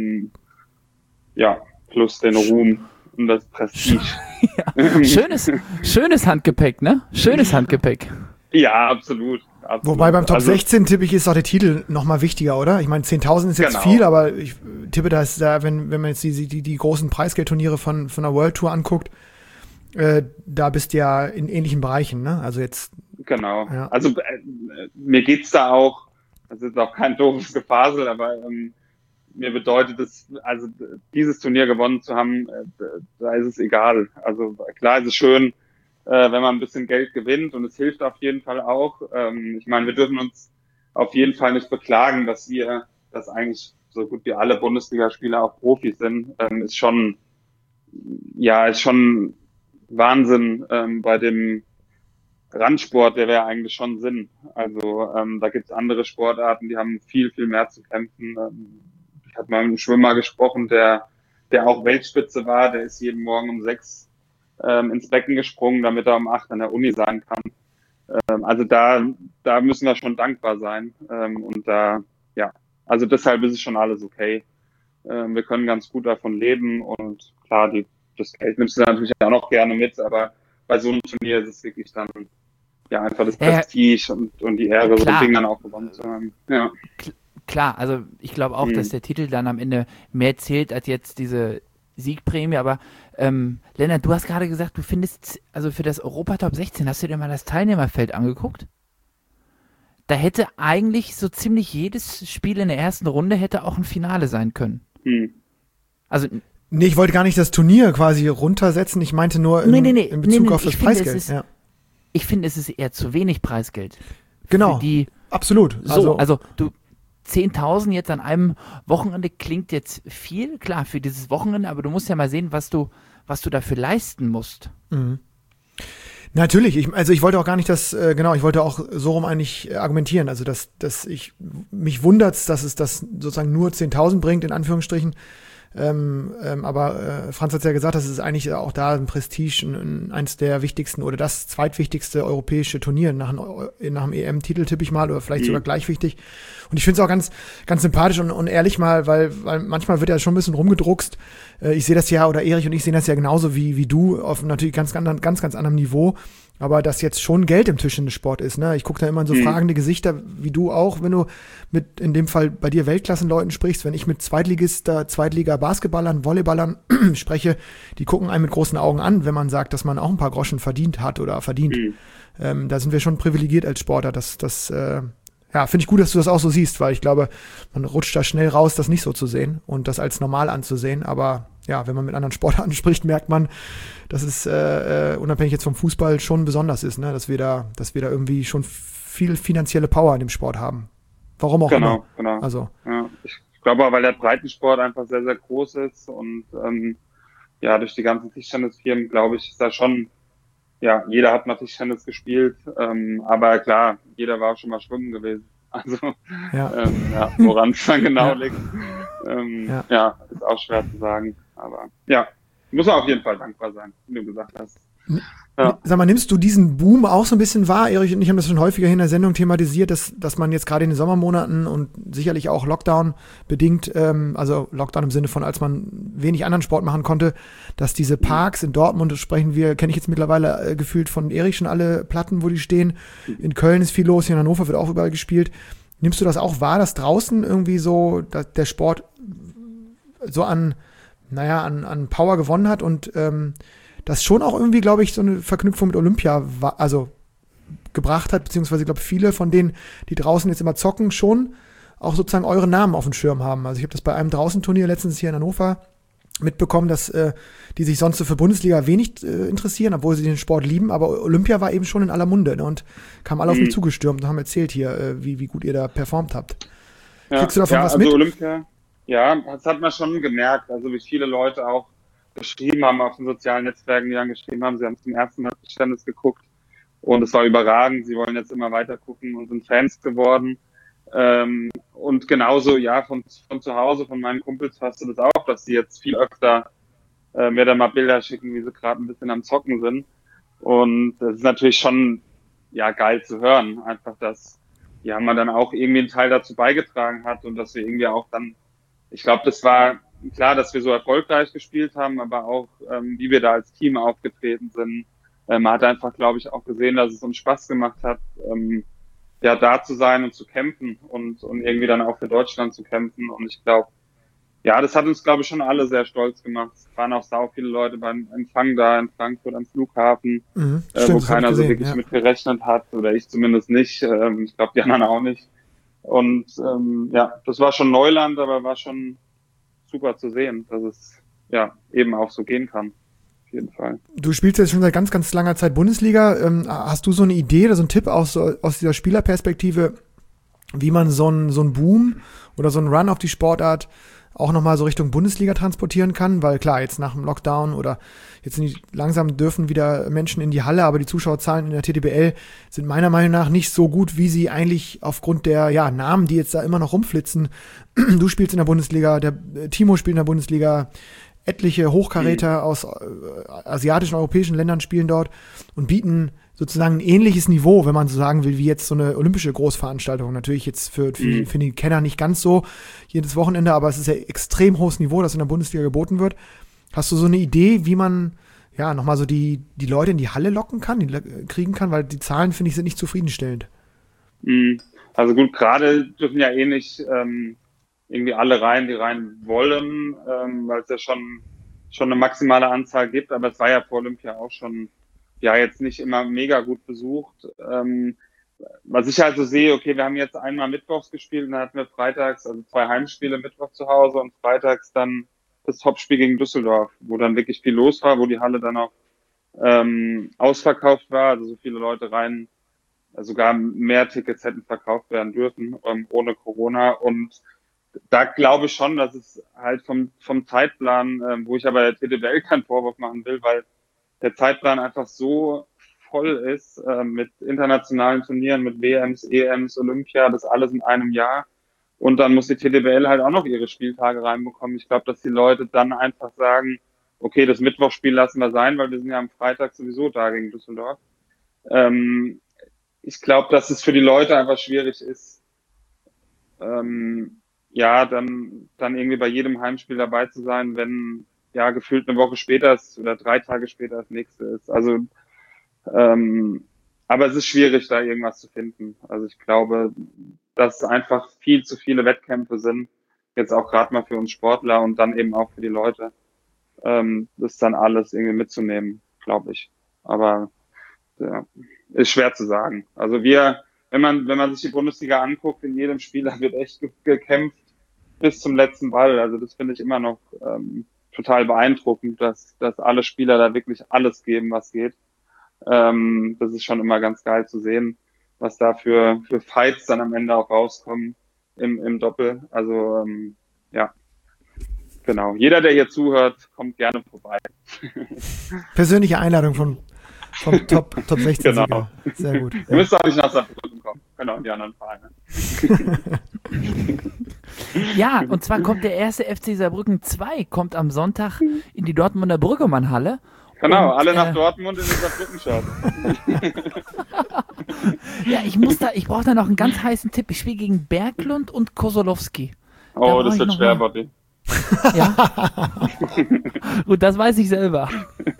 Ja, plus den Ruhm und das Prestige. Ja. Schönes Handgepäck, ne? Schönes Handgepäck. Ja, absolut. Wobei beim Top 16 tippe ich, ist auch der Titel noch mal wichtiger, oder? Ich meine, 10.000 ist jetzt viel, aber ich tippe, dass da, wenn man jetzt die großen Preisgeldturniere von der World Tour anguckt, da bist du ja in ähnlichen Bereichen, ne? Also jetzt. Genau. Ja. Also mir geht's da auch, das ist auch kein doofes Gefasel, aber mir bedeutet es, also dieses Turnier gewonnen zu haben, da ist es egal. Also klar ist es schön, wenn man ein bisschen Geld gewinnt und es hilft auf jeden Fall auch. Ich meine, wir dürfen uns auf jeden Fall nicht beklagen, dass eigentlich so gut wie alle Bundesligaspieler auch Profis sind, ist schon Wahnsinn, bei dem Randsport, der wäre eigentlich schon Sinn. Also da gibt's andere Sportarten, die haben viel, viel mehr zu kämpfen. Ich hatte mal mit einem Schwimmer gesprochen, der auch Weltspitze war, der ist jeden Morgen um 6 ins Becken gesprungen, damit er um 8 an der Uni sein kann. Also da müssen wir schon dankbar sein. Also deshalb ist es schon alles okay. Wir können ganz gut davon leben und klar, das Geld nimmst du natürlich auch noch gerne mit, aber bei so einem Turnier ist es wirklich dann einfach das Prestige und die Ehre, so ein Ding dann auch gewonnen zu haben. Ja. Klar, also ich glaube auch, dass der Titel dann am Ende mehr zählt als jetzt diese Siegprämie, aber Lennart, du hast gerade gesagt, du findest, also für das Europatop 16, hast du dir mal das Teilnehmerfeld angeguckt? Da hätte eigentlich so ziemlich jedes Spiel in der ersten Runde hätte auch ein Finale sein können. Also nee, ich wollte gar nicht das Turnier quasi runtersetzen. Ich meinte nur in Bezug auf das Preisgeld. Ich finde, es ist eher zu wenig Preisgeld. Genau, absolut. Also du 10.000 jetzt an einem Wochenende klingt jetzt viel, klar, für dieses Wochenende, aber du musst ja mal sehen, was du dafür leisten musst. Mhm. Natürlich, ich wollte auch gar nicht ich wollte auch so rum eigentlich argumentieren, also dass mich wundert's, dass es das sozusagen nur 10.000 bringt, in Anführungsstrichen, aber Franz hat ja gesagt, das ist eigentlich auch da ein Prestige, eins der wichtigsten oder das zweitwichtigste europäische Turnier nach dem EM-Titel, tippe ich mal, oder vielleicht sogar gleich wichtig. Und ich finde es auch ganz, ganz sympathisch und ehrlich mal, weil manchmal wird ja schon ein bisschen rumgedruckst. Ich sehe das ja, oder Erich und ich sehen das ja genauso wie du, auf natürlich ganz anderem Niveau. Aber dass jetzt schon Geld im Tischtennissport ist, ne? Ich gucke da immer in so fragende Gesichter, wie du auch, wenn du mit, in dem Fall bei dir Weltklassenleuten sprichst, wenn ich mit Zweitliga-Basketballern, Volleyballern spreche, die gucken einen mit großen Augen an, wenn man sagt, dass man auch ein paar Groschen verdient hat oder verdient. Da sind wir schon privilegiert als Sportler. Finde ich gut, dass du das auch so siehst, weil ich glaube, man rutscht da schnell raus, das nicht so zu sehen und das als normal anzusehen. Aber ja, wenn man mit anderen Sportarten spricht, merkt man, dass es unabhängig jetzt vom Fußball schon besonders ist, ne? Dass wir da irgendwie schon viel finanzielle Power in dem Sport haben. Warum auch immer. Genau. Also. Ja, ich glaube auch, weil der Breitensport einfach sehr, sehr groß ist und durch die ganzen Tischtennisfirmen, glaube ich, ist da schon, jeder hat mal Tischtennis gespielt, aber klar, jeder war auch schon mal schwimmen gewesen. Also, woran es dann genau liegt, ist auch schwer zu sagen. Aber muss man auf jeden Fall dankbar sein, wie du gesagt hast. Ja. Sag mal, nimmst du diesen Boom auch so ein bisschen wahr? Erich und ich haben das schon häufiger in der Sendung thematisiert, dass man jetzt gerade in den Sommermonaten und sicherlich auch Lockdown bedingt, also Lockdown im Sinne von, als man wenig anderen Sport machen konnte, dass diese Parks in Dortmund, das kenne ich jetzt mittlerweile gefühlt von Erich schon alle Platten, wo die stehen. In Köln ist viel los, hier in Hannover wird auch überall gespielt. Nimmst du das auch wahr, dass draußen irgendwie so der Sport so an Power gewonnen hat und das schon auch irgendwie, glaube ich, so eine Verknüpfung mit Olympia gebracht hat, beziehungsweise, ich glaube, viele von denen, die draußen jetzt immer zocken, schon auch sozusagen eure Namen auf dem Schirm haben. Also ich habe das bei einem Draußenturnier letztens hier in Hannover mitbekommen, dass die sich sonst so für Bundesliga wenig interessieren, obwohl sie den Sport lieben, aber Olympia war eben schon in aller Munde, ne, und kamen alle auf mich zugestürmt und haben erzählt hier, wie gut ihr da performt habt. Kriegst du davon was mit? Olympia, das hat man schon gemerkt, also wie viele Leute auch geschrieben haben auf den sozialen Netzwerken, die dann geschrieben haben, sie haben zum ersten Mal Tischtennis geguckt und es war überragend, sie wollen jetzt immer weiter gucken und sind Fans geworden. Und genauso, von zu Hause, von meinen Kumpels hast du das auch, dass sie jetzt viel öfter mir da mal Bilder schicken, wie sie gerade ein bisschen am Zocken sind. Und das ist natürlich schon geil zu hören, einfach, dass man dann auch irgendwie einen Teil dazu beigetragen hat und dass wir irgendwie auch dann, ich glaube, das war klar, dass wir so erfolgreich gespielt haben, aber auch, wie wir da als Team aufgetreten sind. Man hat einfach, glaube ich, auch gesehen, dass es uns Spaß gemacht hat, da zu sein und zu kämpfen und irgendwie dann auch für Deutschland zu kämpfen. Und ich glaube, das hat uns, glaube ich, schon alle sehr stolz gemacht. Es waren auch sau viele Leute beim Empfang da in Frankfurt am Flughafen, wo keiner so wirklich mit gerechnet hat, oder ich zumindest nicht. Ich glaube, die anderen auch nicht. Und das war schon Neuland, aber war schon super zu sehen, dass es eben auch so gehen kann. Auf jeden Fall. Du spielst jetzt schon seit ganz, ganz langer Zeit Bundesliga. Hast du so eine Idee oder so einen Tipp auch so aus dieser Spielerperspektive, wie man so einen Boom oder so einen Run auf die Sportart auch nochmal so Richtung Bundesliga transportieren kann, weil klar, jetzt nach dem Lockdown oder jetzt langsam dürfen wieder Menschen in die Halle, aber die Zuschauerzahlen in der TTBL sind meiner Meinung nach nicht so gut, wie sie eigentlich aufgrund der Namen, die jetzt da immer noch rumflitzen. Du spielst in der Bundesliga, der Timo spielt in der Bundesliga, etliche Hochkaräter aus asiatischen, europäischen Ländern spielen dort und bieten sozusagen ein ähnliches Niveau, wenn man so sagen will, wie jetzt so eine olympische Großveranstaltung. Natürlich jetzt für die Kenner nicht ganz so jedes Wochenende, aber es ist ja extrem hohes Niveau, das in der Bundesliga geboten wird. Hast du so eine Idee, wie man nochmal so die Leute in die Halle locken kann, kriegen kann? Weil die Zahlen, finde ich, sind nicht zufriedenstellend. Also gut, gerade dürfen ja nicht irgendwie alle rein, die rein wollen, weil es ja schon eine maximale Anzahl gibt, aber es war ja vor Olympia auch schon jetzt nicht immer mega gut besucht. Was ich halt so sehe, okay, wir haben jetzt einmal mittwochs gespielt und dann hatten wir freitags, also 2 Heimspiele, Mittwoch zu Hause und freitags dann das Topspiel gegen Düsseldorf, wo dann wirklich viel los war, wo die Halle dann auch ausverkauft war, also so viele Leute rein, also sogar mehr Tickets hätten verkauft werden dürfen, ohne Corona. Und da glaube ich schon, dass es halt vom Zeitplan, wo ich aber der TTBL keinen Vorwurf machen will, weil der Zeitplan einfach so voll ist mit internationalen Turnieren, mit WMs, EMs, Olympia, das alles in einem Jahr. Und dann muss die TTBL halt auch noch ihre Spieltage reinbekommen. Ich glaube, dass die Leute dann einfach sagen, okay, das Mittwochspiel lassen wir sein, weil wir sind ja am Freitag sowieso da gegen Düsseldorf. Ich glaube, dass es für die Leute einfach schwierig ist, dann irgendwie bei jedem Heimspiel dabei zu sein, wenn gefühlt eine Woche später ist oder 3 Tage später das nächste ist. Also, aber es ist schwierig, da irgendwas zu finden. Also ich glaube, dass einfach viel zu viele Wettkämpfe sind, jetzt auch gerade mal für uns Sportler und dann eben auch für die Leute, das dann alles irgendwie mitzunehmen, glaube ich. Aber ist schwer zu sagen. Also wenn man sich die Bundesliga anguckt, in jedem Spieler wird echt gekämpft bis zum letzten Ball. Also das finde ich immer noch total beeindruckend, dass alle Spieler da wirklich alles geben, was geht. Das ist schon immer ganz geil zu sehen, was da für Fights dann am Ende auch rauskommen im Doppel. Also genau. Jeder, der hier zuhört, kommt gerne vorbei. Persönliche Einladung vom Top 16 Genau. Sieger. Sehr gut. Ihr müsst auch nicht nach Saarbrücken kommen. Genau, und die anderen Vereine. Ja, und zwar kommt der erste FC Saarbrücken 2, kommt am Sonntag in die Dortmunder Brüggemann-Halle. Genau, und, alle nach Dortmund in den Saarbrücken schauen. Ja, ich brauche da noch einen ganz heißen Tipp. Ich spiele gegen Berglund und Kosolowski. Oh, das wird schwer, Bobby. Ja. Gut, das weiß ich selber.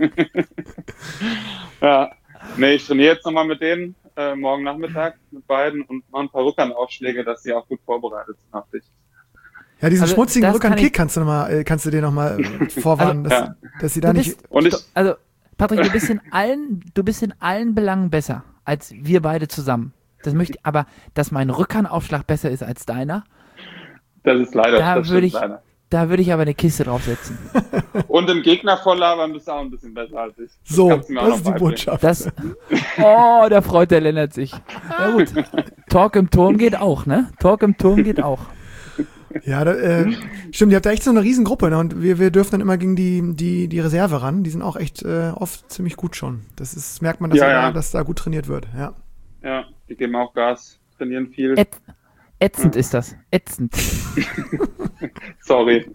Ja, nee, ich trainiere jetzt nochmal mit denen, morgen Nachmittag mit beiden und mache ein paar Rückhandaufschläge, dass sie auch gut vorbereitet sind auf dich. Ja, diesen Also, schmutzigen das Rückhandkick kannst du dir nochmal vorwarnen, dass sie da nicht. Also, Patrick, du bist in allen Belangen besser als wir beide zusammen. Aber dass mein Rückhandaufschlag besser ist als deiner, das ist leider. Da würde ich aber eine Kiste draufsetzen. Und im Gegner volllabern bist du auch ein bisschen besser als ich. So, das ist die Botschaft. Der Freund, der ländert sich. Ja gut, Talk im Turm geht auch, ne? Talk im Turm geht auch. Ja, stimmt, ihr habt da echt so eine Riesengruppe, ne? Und wir dürfen dann immer gegen die Reserve ran. Die sind auch echt oft ziemlich gut schon. Merkt man, dass da gut trainiert wird. Ja, die geben auch Gas, trainieren viel. Ätzend ist das. Ätzend. Sorry.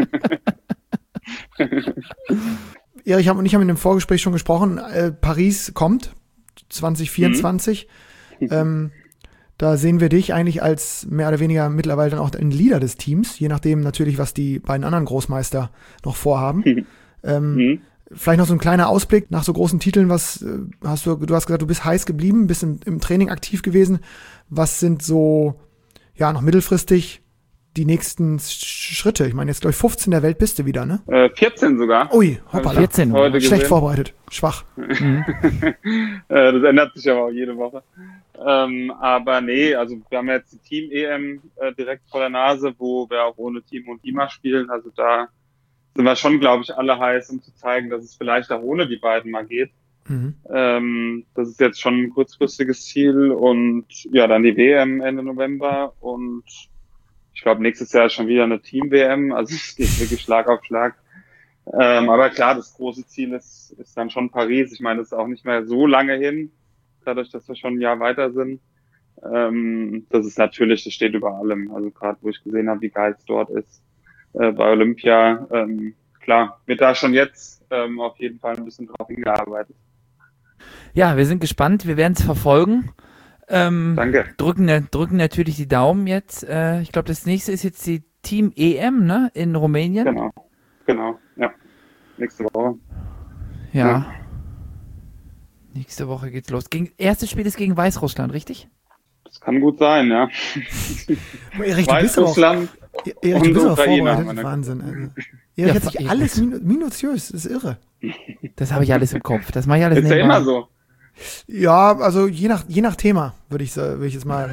Erich und ich haben in dem Vorgespräch schon gesprochen. Paris kommt 2024. Da sehen wir dich eigentlich als mehr oder weniger mittlerweile dann auch ein Leader des Teams, je nachdem natürlich, was die beiden anderen Großmeister noch vorhaben. Vielleicht noch so ein kleiner Ausblick nach so großen Titeln. Du hast gesagt, du bist heiß geblieben, bist im Training aktiv gewesen. Was sind so, noch mittelfristig die nächsten Schritte? Ich meine, jetzt glaube ich 15 der Welt bist du wieder, ne? 14 sogar. Ui, hoppala. 14. Schlecht vorbereitet. Schwach. Das ändert sich aber auch jede Woche. Aber nee, also wir haben jetzt die Team-EM direkt vor der Nase, wo wir auch ohne Timo und Dima spielen. Also da sind wir schon, glaube ich, alle heiß, um zu zeigen, dass es vielleicht auch ohne die beiden mal geht. Das ist jetzt schon ein kurzfristiges Ziel und ja, dann die WM Ende November und ich glaube, nächstes Jahr ist schon wieder eine Team-WM, also es geht wirklich Schlag auf Schlag. Aber klar, das große Ziel ist dann schon Paris. Ich meine, das ist auch nicht mehr so lange hin, dadurch, dass wir schon ein Jahr weiter sind. Das ist natürlich, das steht über allem. Also gerade, wo ich gesehen habe, wie geil es dort ist bei Olympia. Klar, wird da schon jetzt auf jeden Fall ein bisschen drauf hingearbeitet. Ja, wir sind gespannt, wir werden es verfolgen. Danke. Drücken natürlich die Daumen jetzt. Ich glaube, das nächste ist jetzt die Team EM, ne, in Rumänien. Genau, ja. Nächste Woche. Ja. Nächste Woche geht's los. Erstes Spiel ist gegen Weißrussland, richtig? Das kann gut sein, ja. Erich, du bist aber auch Ukraine vorbereitet. Wahnsinn. Also. Erich hat sich alles minutiös, das ist irre. Das habe ich alles im Kopf. Das mache ich alles nebenbei. Ist ja immer so. Ja, also je nach Thema, würde ich jetzt mal.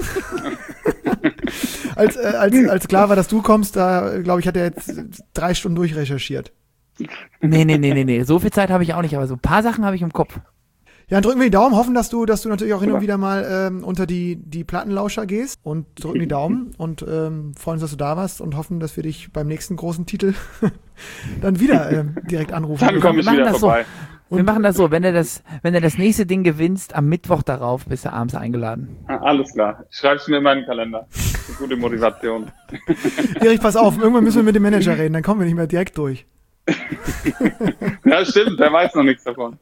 als klar war, dass du kommst, da, glaube ich, hat er jetzt 3 Stunden durchrecherchiert. Nee. So viel Zeit habe ich auch nicht, aber so ein paar Sachen habe ich im Kopf. Ja, dann drücken wir die Daumen, hoffen, dass du natürlich auch hin und wieder mal unter die Plattenlauscher gehst und drücken die Daumen und freuen uns, dass du da warst und hoffen, dass wir dich beim nächsten großen Titel dann wieder direkt anrufen. Dann komme ich wieder vorbei. So. Wir machen das so, wenn du das nächste Ding gewinnst, am Mittwoch darauf bist du abends eingeladen. Alles klar. Ich schreibe es mir in meinen Kalender. Eine gute Motivation. Erich, pass auf, irgendwann müssen wir mit dem Manager reden, dann kommen wir nicht mehr direkt durch. Ja, stimmt, der weiß noch nichts davon.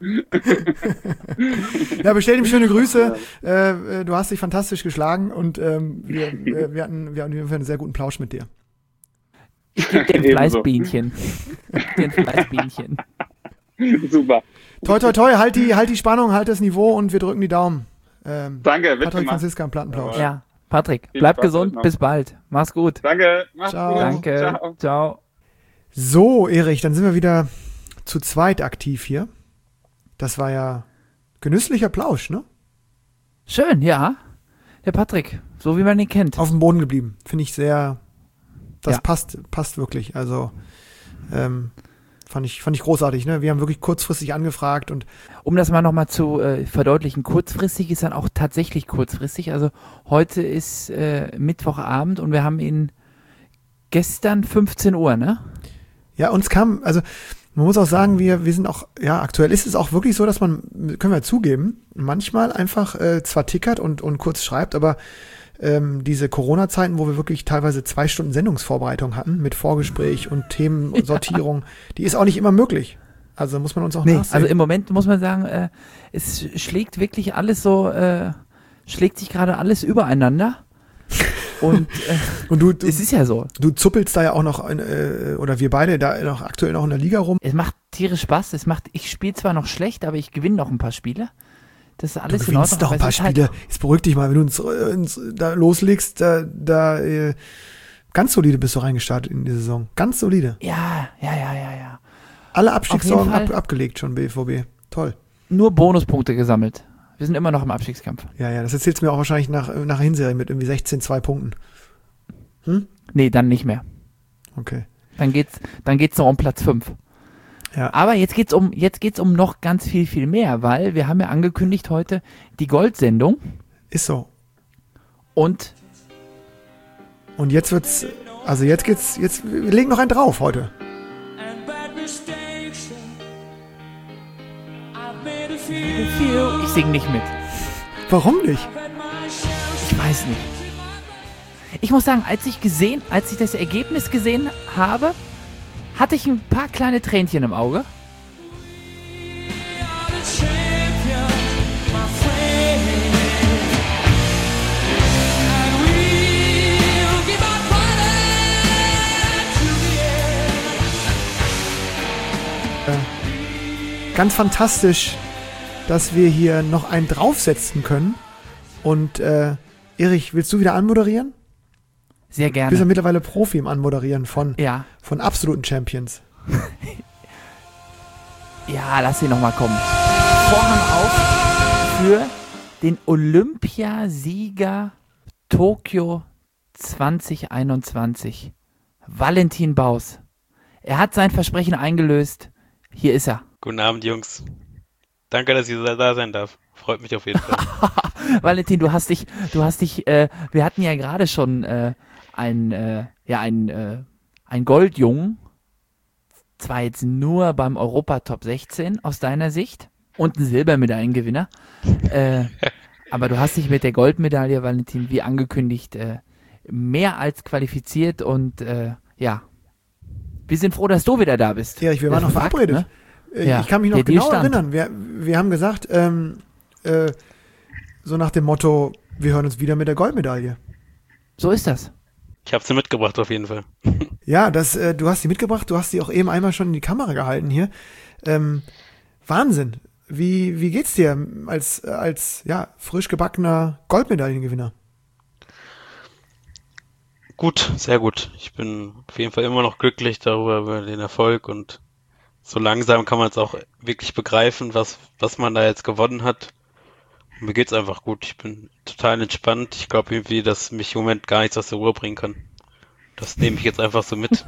Ja, bestell ihm schöne Grüße. Du hast dich fantastisch geschlagen und wir hatten auf jeden Fall einen sehr guten Plausch mit dir. Ich gebe dir ein Fleißbienchen. Super. Toi, toi, toi, halt die Spannung, halt das Niveau und wir drücken die Daumen. Danke, Patrick Franziska im Plattenplausch. Ja, Patrick, bleib gesund, bis bald. Mach's gut. Danke, mach's Ciao. gut. Danke, ciao. So, Erich, dann sind wir wieder zu zweit aktiv hier. Das war ja genüsslicher Plausch, ne? Schön, ja. Der Patrick, so wie man ihn kennt. Auf dem Boden geblieben. Finde ich sehr, das passt wirklich. Also, fand ich großartig, ne? Wir haben wirklich kurzfristig angefragt und. Um das mal nochmal zu verdeutlichen, kurzfristig ist dann auch tatsächlich kurzfristig. Also heute ist Mittwochabend und wir haben ihn gestern 15 Uhr, ne? Ja, uns kam, also man muss auch sagen, wir sind auch, ja, aktuell ist es auch wirklich so, dass man, können wir zugeben, manchmal einfach zwar tickert und kurz schreibt, aber diese Corona-Zeiten, wo wir wirklich teilweise 2 Stunden Sendungsvorbereitung hatten mit Vorgespräch und Themensortierung, die ist auch nicht immer möglich. Also muss man uns auch nachsehen. Also im Moment muss man sagen, es schlägt wirklich alles so, schlägt sich gerade alles übereinander. Und du, es ist ja so. Du zuppelst da ja auch noch, oder wir beide da noch aktuell noch in der Liga rum. Es macht tierisch Spaß. Ich spiele zwar noch schlecht, aber ich gewinne noch ein paar Spiele. Das ist alles in Ordnung. Du gewinnst doch ein paar Spiele. Jetzt beruhig dich mal, wenn du uns da loslegst, da ganz solide bist du reingestartet in die Saison. Ganz solide. Ja. Alle Abstiegssorgen abgelegt schon, BVB. Toll. Nur Bonuspunkte gesammelt. Wir sind immer noch im Abstiegskampf. Ja, das erzählst du mir auch wahrscheinlich nach Hinserie mit irgendwie 16, 2 Punkten. Nee, dann nicht mehr. Okay. Dann geht's noch um Platz 5. Ja. Aber jetzt geht's um noch ganz viel mehr, weil wir haben ja angekündigt heute die Goldsendung. Ist so. Und jetzt wird's, also jetzt wir legen noch einen drauf heute. Ich sing nicht mit. Warum nicht? Ich weiß nicht. Ich muss sagen, als ich das Ergebnis gesehen habe, hatte ich ein paar kleine Tränchen im Auge. Ganz fantastisch, dass wir hier noch einen draufsetzen können. Und Erich, willst du wieder anmoderieren? Sehr gerne. Du bist ja mittlerweile Profi im Anmoderieren von absoluten Champions. Ja, lass sie nochmal kommen. Vorhang auf für den Olympiasieger Tokio 2021. Valentin Baus. Er hat sein Versprechen eingelöst. Hier ist er. Guten Abend, Jungs. Danke, dass ich da sein darf. Freut mich auf jeden Fall. Valentin, wir hatten ja gerade schon einen Goldjungen, zwar jetzt nur beim Europa Top 16 aus deiner Sicht und einen Silbermedaillengewinner, aber du hast dich mit der Goldmedaille, Valentin, wie angekündigt, mehr als qualifiziert und wir sind froh, dass du wieder da bist. Ja, wir waren noch verabredet. Ne? Ja, ich kann mich noch der Deal genau stand. erinnern. Wir haben gesagt, so nach dem Motto, wir hören uns wieder mit der Goldmedaille. So ist das. Ich habe sie mitgebracht auf jeden Fall. Ja, du hast sie mitgebracht, du hast sie auch eben einmal schon in die Kamera gehalten hier. Wahnsinn. Wie geht's dir als frisch gebackener Goldmedaillengewinner? Gut, sehr gut. Ich bin auf jeden Fall immer noch glücklich darüber, über den Erfolg, und so langsam kann man es auch wirklich begreifen, was man da jetzt gewonnen hat. Und mir geht's einfach gut. Ich bin total entspannt. Ich glaube irgendwie, dass mich im Moment gar nichts aus der Ruhe bringen kann. Das nehme ich jetzt einfach so mit.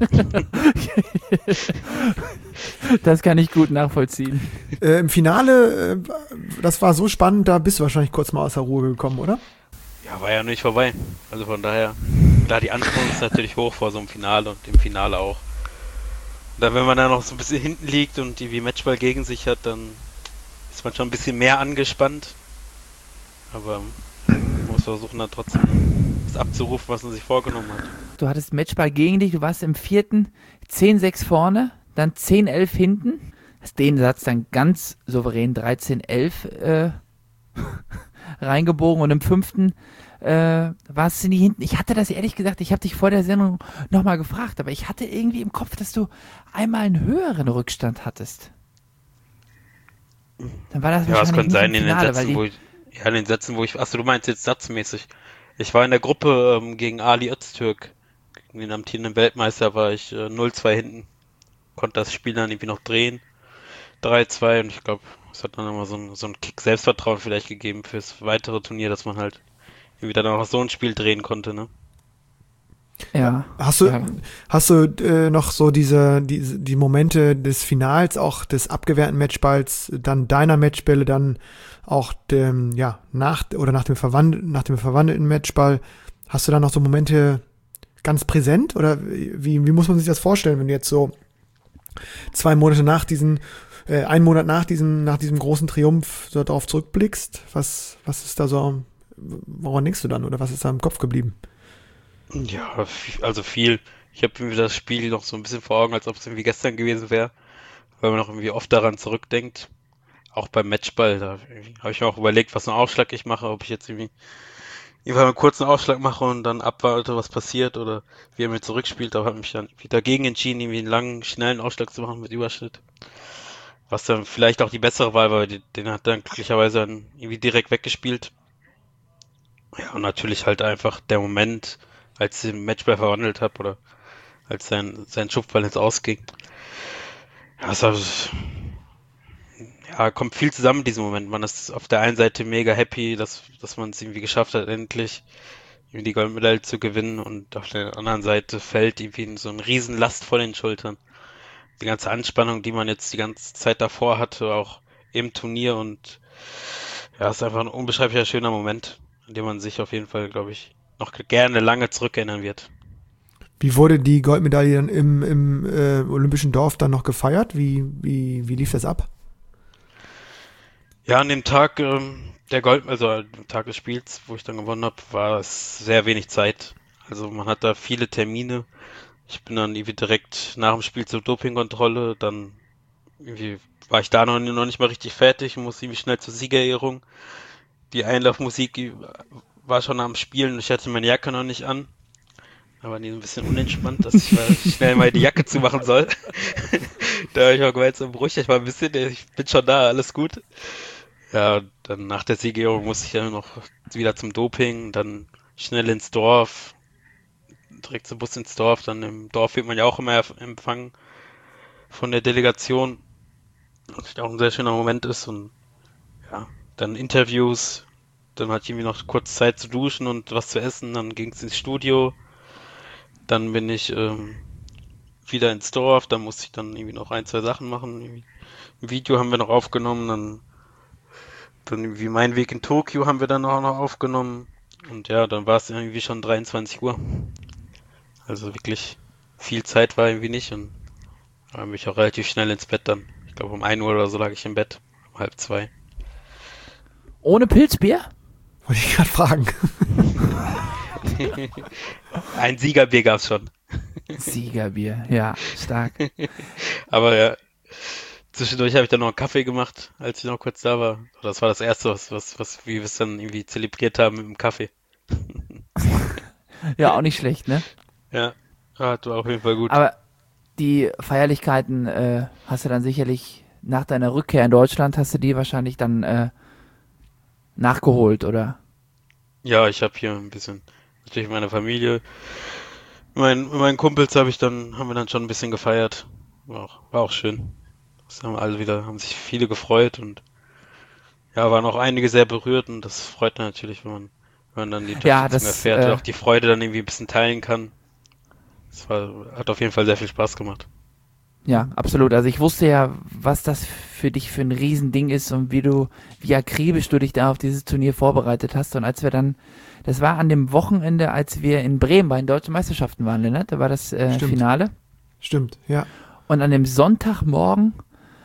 Das kann ich gut nachvollziehen. Im Finale, das war so spannend, da bist du wahrscheinlich kurz mal aus der Ruhe gekommen, oder? Ja, war ja nicht vorbei. Also von daher, klar, die Anspannung ist natürlich hoch vor so einem Finale und im Finale auch. Und dann, wenn man da noch so ein bisschen hinten liegt und die wie Matchball gegen sich hat, dann ist man schon ein bisschen mehr angespannt. Aber man muss versuchen, dann trotzdem das abzurufen, was man sich vorgenommen hat. Du hattest Matchball gegen dich, du warst im vierten 10-6 vorne, dann 10-11 hinten. Hast den Satz dann ganz souverän 13-11 reingebogen und im fünften warst du nie hinten. Ich hatte das ehrlich gesagt, ich habe dich vor der Sendung nochmal gefragt, aber ich hatte irgendwie im Kopf, dass du einmal einen höheren Rückstand hattest. Dann war das Ja, es wahrscheinlich könnte nicht sein im in den Finale, Sätzen, weil in den Sätzen, wo ich, achso, du meinst jetzt satzmäßig. Ich war in der Gruppe gegen Ali Öztürk, gegen den amtierenden Weltmeister, war ich 0-2 hinten. Konnte das Spiel dann irgendwie noch drehen. 3-2, und ich glaube, es hat dann immer so einen Kick Selbstvertrauen vielleicht gegeben fürs weitere Turnier, dass man halt irgendwie dann auch noch so ein Spiel drehen konnte, ne? ja. Hast du noch so die Momente des Finals, auch des abgewehrten Matchballs, dann deiner Matchbälle, dann auch nach dem verwandelten Matchball, hast du da noch so Momente ganz präsent, oder wie muss man sich das vorstellen, wenn du jetzt so 2 Monate nach einen Monat nach diesem großen Triumph so darauf zurückblickst? Was ist da so, woran denkst du dann, oder was ist da im Kopf geblieben? Ja, also viel. Ich habe mir das Spiel noch so ein bisschen vor Augen, als ob es irgendwie gestern gewesen wäre, weil man noch irgendwie oft daran zurückdenkt. Auch beim Matchball, da habe ich mir auch überlegt, was für einen Aufschlag ich mache, ob ich jetzt irgendwie einen kurzen Aufschlag mache und dann abwarte, was passiert, oder wie er mir zurückspielt. Da habe ich mich dann wieder dagegen entschieden, irgendwie einen langen, schnellen Aufschlag zu machen mit Überschnitt. Was dann vielleicht auch die bessere Wahl war, den hat dann glücklicherweise dann irgendwie direkt weggespielt. Ja, und natürlich halt einfach der Moment, als ich den Matchball verwandelt habe, oder als sein Schupfball ins Ausging. Ja, kommt viel zusammen in diesem Moment. Man ist auf der einen Seite mega happy, dass man es irgendwie geschafft hat, endlich irgendwie die Goldmedaille zu gewinnen, und auf der anderen Seite fällt irgendwie so eine Riesenlast vor den Schultern. Die ganze Anspannung, die man jetzt die ganze Zeit davor hatte, auch im Turnier, und ja, es ist einfach ein unbeschreiblicher schöner Moment, an dem man sich auf jeden Fall, glaube ich, noch gerne lange zurückerinnern wird. Wie wurde die Goldmedaille dann im Olympischen Dorf dann noch gefeiert? Wie lief das ab? Ja, an dem Tag also am Tag des Spiels, wo ich dann gewonnen habe, war es sehr wenig Zeit. Also man hat da viele Termine. Ich bin dann irgendwie direkt nach dem Spiel zur Dopingkontrolle, dann irgendwie war ich da noch nicht mal richtig fertig, musste irgendwie schnell zur Siegerehrung. Die Einlaufmusik war schon am Spielen und ich hatte meine Jacke noch nicht an. Da war die so ein bisschen unentspannt, dass ich schnell mal die Jacke zumachen soll. Da habe ich auch gemeint, so ruhig, ich bin schon da, alles gut. Ja, dann nach der Siegerehrung musste ich ja noch wieder zum Doping, dann schnell ins Dorf, direkt zum Bus ins Dorf. Dann im Dorf wird man ja auch immer empfangen von der Delegation, was auch ein sehr schöner Moment ist. Und ja, dann Interviews, dann hatte ich irgendwie noch kurz Zeit zu duschen und was zu essen, dann ging es ins Studio, dann bin ich wieder ins Dorf, dann musste ich dann irgendwie noch 1, 2 Sachen machen. Ein Video haben wir noch aufgenommen, dann Dann irgendwie Mein Weg in Tokio haben wir dann auch noch aufgenommen. Und ja, dann war es irgendwie schon 23 Uhr. Also wirklich viel Zeit war irgendwie nicht und dann bin ich auch relativ schnell ins Bett dann. Ich glaube um 1 Uhr oder so lag ich im Bett, um 1:30. Ohne Pilzbier? Wollte ich gerade fragen. Ein Siegerbier gab's schon. Siegerbier, ja, stark. Aber ja, zwischendurch habe ich dann noch einen Kaffee gemacht, als ich noch kurz da war. Das war das Erste, wie wir es dann irgendwie zelebriert haben mit dem Kaffee. Ja, auch nicht schlecht, ne? Ja, war auf jeden Fall gut. Aber die Feierlichkeiten hast du dann sicherlich nach deiner Rückkehr in Deutschland, hast du die wahrscheinlich dann nachgeholt, oder? Ja, ich habe hier ein bisschen, natürlich meine Familie, mit meinen Kumpels haben wir dann schon ein bisschen gefeiert. War auch schön. Das haben sich viele gefreut und ja, waren auch einige sehr berührt und das freut natürlich, wenn man dann die Ja, Unterstützung das, erfährt und auch die Freude dann irgendwie ein bisschen teilen kann. Hat auf jeden Fall sehr viel Spaß gemacht. Ja, absolut. Also ich wusste ja, was das für dich für ein Riesending ist und wie akribisch du dich da auf dieses Turnier vorbereitet hast. Und als wir dann, das war an dem Wochenende, als wir in Bremen bei den Deutschen Meisterschaften waren, Lennart, da war das Stimmt. Finale. Stimmt, ja. Und an dem Sonntagmorgen,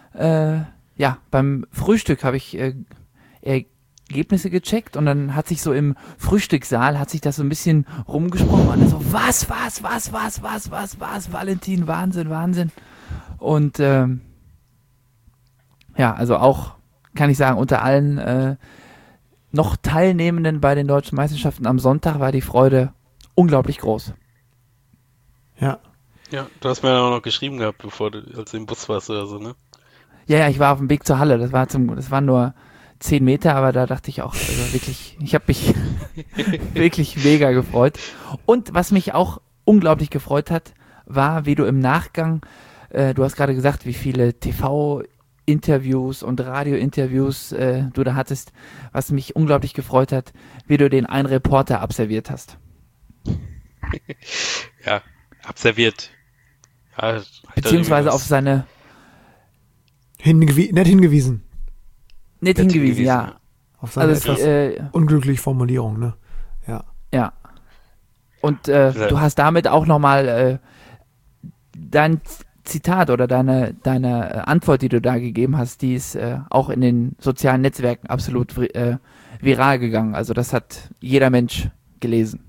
beim Frühstück habe ich Ergebnisse gecheckt und dann hat sich so im Frühstückssaal hat sich das so ein bisschen rumgesprochen und dann so, was, Valentin, Wahnsinn. Und also auch, kann ich sagen, unter allen noch Teilnehmenden bei den Deutschen Meisterschaften am Sonntag war die Freude unglaublich groß. Ja. Ja, du hast mir ja auch noch geschrieben gehabt, als du im Bus warst oder so, ne? Ja, ich war auf dem Weg zur Halle, das waren nur 10 Meter, aber da dachte ich auch, also wirklich, ich habe mich wirklich mega gefreut. Und was mich auch unglaublich gefreut hat, war, wie du im Nachgang, du hast gerade gesagt, wie viele TV-Interviews und Radio-Interviews du da hattest, was mich unglaublich gefreut hat, wie du den einen Reporter abserviert hast. Ja, abserviert. Ja, hat Beziehungsweise auf seine... Nett hingewiesen. Nicht hingewiesen, ja. Auf seine Also etwas unglückliche Formulierung, ne? Ja. Ja. Und du hast damit auch nochmal dein Zitat oder deine Antwort, die du da gegeben hast, die ist auch in den sozialen Netzwerken absolut viral gegangen. Also das hat jeder Mensch gelesen.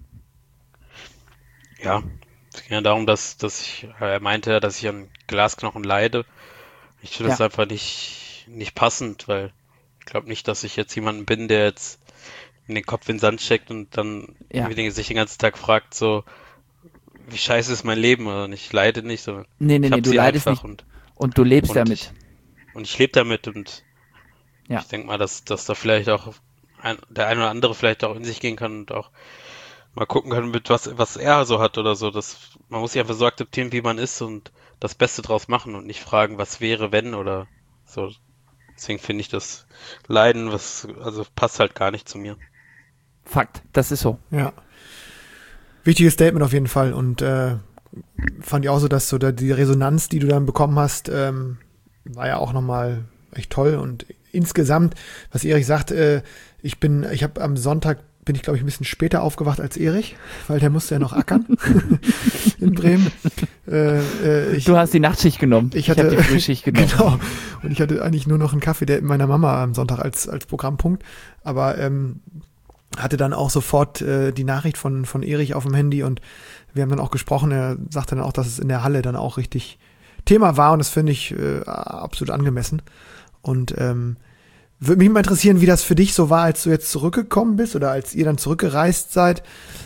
Ja, es ging ja darum, er meinte ja, dass ich an Glasknochen leide. Ich finde das einfach nicht passend, weil ich glaube nicht, dass ich jetzt jemanden bin, der jetzt in den Kopf in den Sand steckt und dann sich den ganzen Tag fragt, so, wie scheiße ist mein Leben oder nicht. Ich leide nicht, sondern nee, du leidest nicht und du lebst damit. Ich lebe damit und ja. Ich denke mal, dass da vielleicht auch der eine oder andere vielleicht auch in sich gehen kann und auch mal gucken kann, mit was er so hat oder so. Man muss sich einfach so akzeptieren, wie man ist und das Beste draus machen und nicht fragen, was wäre, wenn oder so. Deswegen finde ich das Leiden, passt halt gar nicht zu mir. Fakt, das ist so. Ja. Wichtiges Statement auf jeden Fall und fand ich auch so, dass so die Resonanz, die du dann bekommen hast, war ja auch nochmal echt toll und insgesamt, was Erich sagt, ich habe am Sonntag bin ich, glaube ich, ein bisschen später aufgewacht als Erich, weil der musste ja noch ackern in Bremen. Du hast die Nachtschicht genommen. Ich habe die Frühschicht genommen. Genau. Und ich hatte eigentlich nur noch einen Kaffee, der meiner Mama am Sonntag als Programmpunkt. Aber hatte dann auch sofort die Nachricht von Erich auf dem Handy und wir haben dann auch gesprochen. Er sagte dann auch, dass es in der Halle dann auch richtig Thema war und das finde ich absolut angemessen. Und würde mich mal interessieren, wie das für dich so war, als du jetzt zurückgekommen bist oder als ihr dann zurückgereist seid.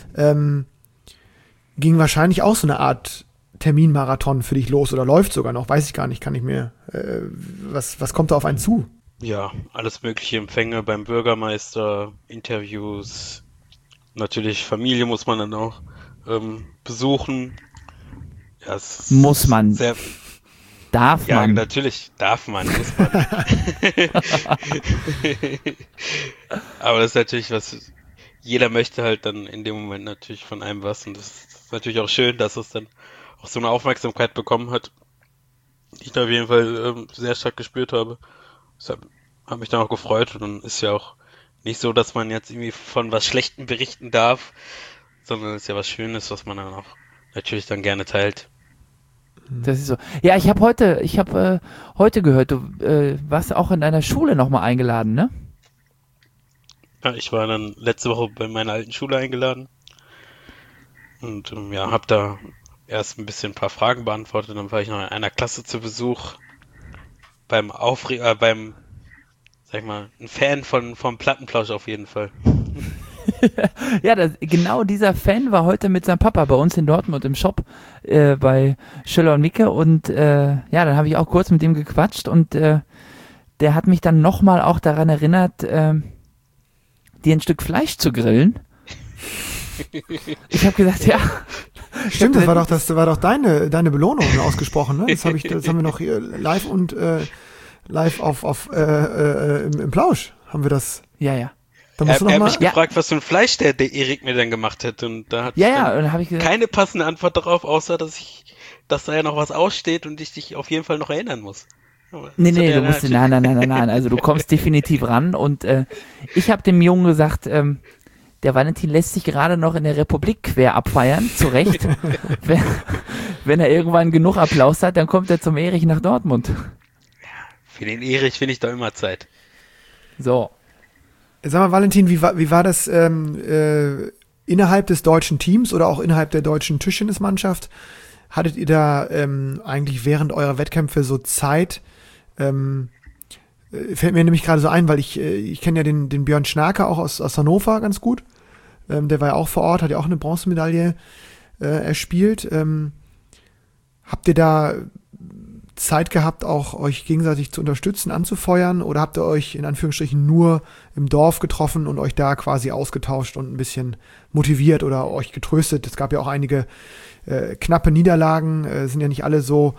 Ging wahrscheinlich auch so eine Art Terminmarathon für dich los oder läuft sogar noch, weiß ich gar nicht, kann ich mir, was kommt da auf einen zu? Ja, alles mögliche Empfänge beim Bürgermeister, Interviews, natürlich Familie muss man dann auch besuchen. Ja, muss man. Darf ja, man? Ja, natürlich darf man, muss man. Aber das ist natürlich was, jeder möchte halt dann in dem Moment natürlich von einem was und das ist natürlich auch schön, dass es dann auch so eine Aufmerksamkeit bekommen hat, die ich da auf jeden Fall sehr stark gespürt habe. Deshalb habe mich dann auch gefreut und dann ist ja auch nicht so, dass man jetzt irgendwie von was Schlechtem berichten darf, sondern es ist ja was Schönes, was man dann auch natürlich dann gerne teilt. Das ist so. Ja, ich habe heute gehört, du warst auch in deiner Schule nochmal eingeladen, ne? Ja, ich war dann letzte Woche bei meiner alten Schule eingeladen und ja, habe da erst ein paar Fragen beantwortet, dann war ich noch in einer Klasse zu Besuch beim sag ich mal, ein Fan vom Plattenplausch auf jeden Fall. Ja, genau dieser Fan war heute mit seinem Papa bei uns in Dortmund im Shop bei Schöller und Micke und ja, dann habe ich auch kurz mit ihm gequatscht und der hat mich dann nochmal auch daran erinnert, dir ein Stück Fleisch zu grillen. Ich habe gesagt, ja. Stimmt, das war doch deine Belohnung ausgesprochen, ne? Das haben wir noch hier live und live im Plausch haben wir das. Ja. Da musst du Er noch hat mal, mich gefragt, was für ein Fleisch der Erik mir dann gemacht hätte und da hat Ja, ich und dann dann habe ich gesagt, keine passende Antwort darauf, außer dass da ja noch was aussteht und ich dich auf jeden Fall noch erinnern muss. Aber nee, das hat er du musst, natürlich- nein, also du kommst definitiv ran und ich habe dem Jungen gesagt, der Valentin lässt sich gerade noch in der Republik quer abfeiern, zu Recht. wenn er irgendwann genug Applaus hat, dann kommt er zum Erich nach Dortmund. Für den Erich finde ich da immer Zeit. So. sag mal, Valentin, wie war das innerhalb des deutschen Teams oder auch innerhalb der deutschen Tischtennismannschaft? Hattet ihr da eigentlich während eurer Wettkämpfe so Zeit? Fällt mir nämlich gerade so ein, weil ich kenne ja den Björn Schnarker auch aus Hannover ganz gut. Der war ja auch vor Ort, hat ja auch eine Bronzemedaille erspielt. Habt ihr da Zeit gehabt, auch euch gegenseitig zu unterstützen, anzufeuern? Oder habt ihr euch in Anführungsstrichen nur im Dorf getroffen und euch da quasi ausgetauscht und ein bisschen motiviert oder euch getröstet? Es gab ja auch einige knappe Niederlagen, sind ja nicht alle so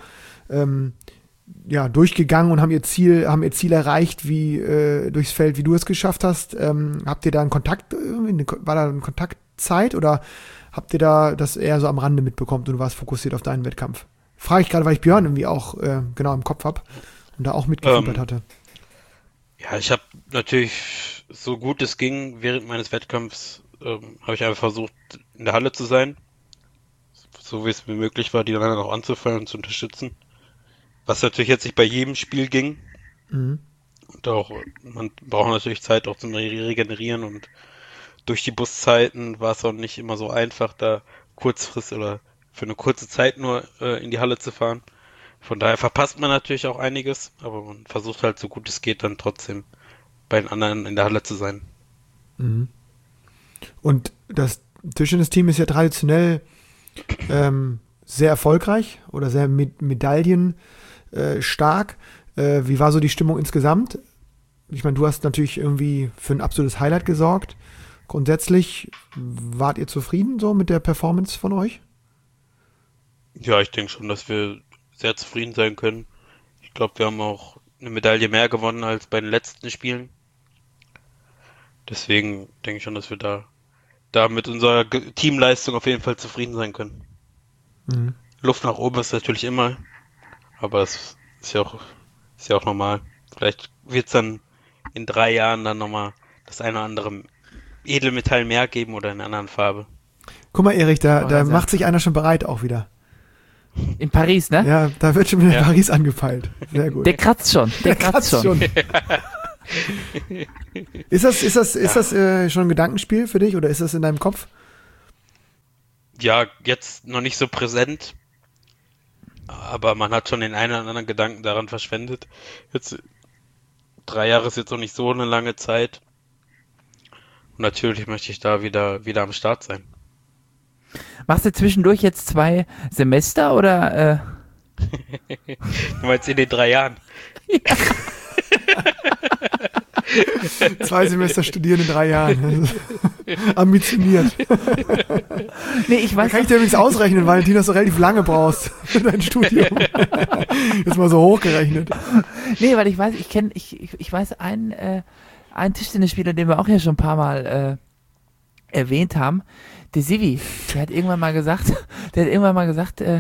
durchgegangen und haben ihr Ziel erreicht, wie durchs Feld, wie du es geschafft hast. Habt ihr da einen Kontakt, war da eine Kontaktzeit oder habt ihr da das eher so am Rande mitbekommen und du warst fokussiert auf deinen Wettkampf? Frage ich gerade, weil ich Björn irgendwie auch genau im Kopf habe und da auch mitgefiebert hatte. Ja, ich habe natürlich, so gut es ging, während meines Wettkampfs, habe ich einfach versucht, in der Halle zu sein. So wie es mir möglich war, die dann auch anzufeuern und zu unterstützen. Was natürlich jetzt nicht bei jedem Spiel ging. Mhm. Und auch, man braucht natürlich Zeit auch zum Regenerieren und durch die Buszeiten war es auch nicht immer so einfach, da kurzfristig oder für eine kurze Zeit nur in die Halle zu fahren. Von daher verpasst man natürlich auch einiges, aber man versucht halt so gut es geht dann trotzdem bei den anderen in der Halle zu sein. Mhm. Und das Tischtennis-Team ist ja traditionell sehr erfolgreich oder sehr Medaillen stark. Wie war so die Stimmung insgesamt? Ich meine, du hast natürlich irgendwie für ein absolutes Highlight gesorgt. Grundsätzlich, wart ihr zufrieden so mit der Performance von euch? Ja, ich denke schon, dass wir sehr zufrieden sein können. Ich glaube, wir haben auch eine Medaille mehr gewonnen als bei den letzten Spielen. Deswegen denke ich schon, dass wir da mit unserer Teamleistung auf jeden Fall zufrieden sein können. Mhm. Luft nach oben ist natürlich immer, aber das ist ja auch normal. Vielleicht wird es dann in 3 Jahren dann nochmal das eine oder andere Edelmetall mehr geben oder in einer anderen Farbe. Guck mal, Erich, da Also- macht sich einer schon bereit auch wieder. In Paris, ne? Ja, da wird schon wieder Ja. Paris angepeilt. Sehr gut. Der kratzt schon. Der kratzt schon. Ist das schon ein Gedankenspiel für dich oder ist das in deinem Kopf? Ja, jetzt noch nicht so präsent, aber man hat schon den einen oder anderen Gedanken daran verschwendet. Jetzt 3 Jahre ist jetzt noch nicht so eine lange Zeit. Und natürlich möchte ich da wieder am Start sein. Machst du zwischendurch jetzt 2 Semester oder? Du meinst in den 3 Jahren? 2 Semester studieren in 3 Jahren. Ambitioniert. Nee, ich Da weiß kann ich dir übrigens ausrechnen, Valentin, dass du relativ lange brauchst für dein Studium. Jetzt mal so hochgerechnet. Nee, weil ich weiß, ich weiß einen Tischtennisspieler, den wir auch ja schon ein paar Mal erwähnt haben, der Sivi, der hat irgendwann mal gesagt,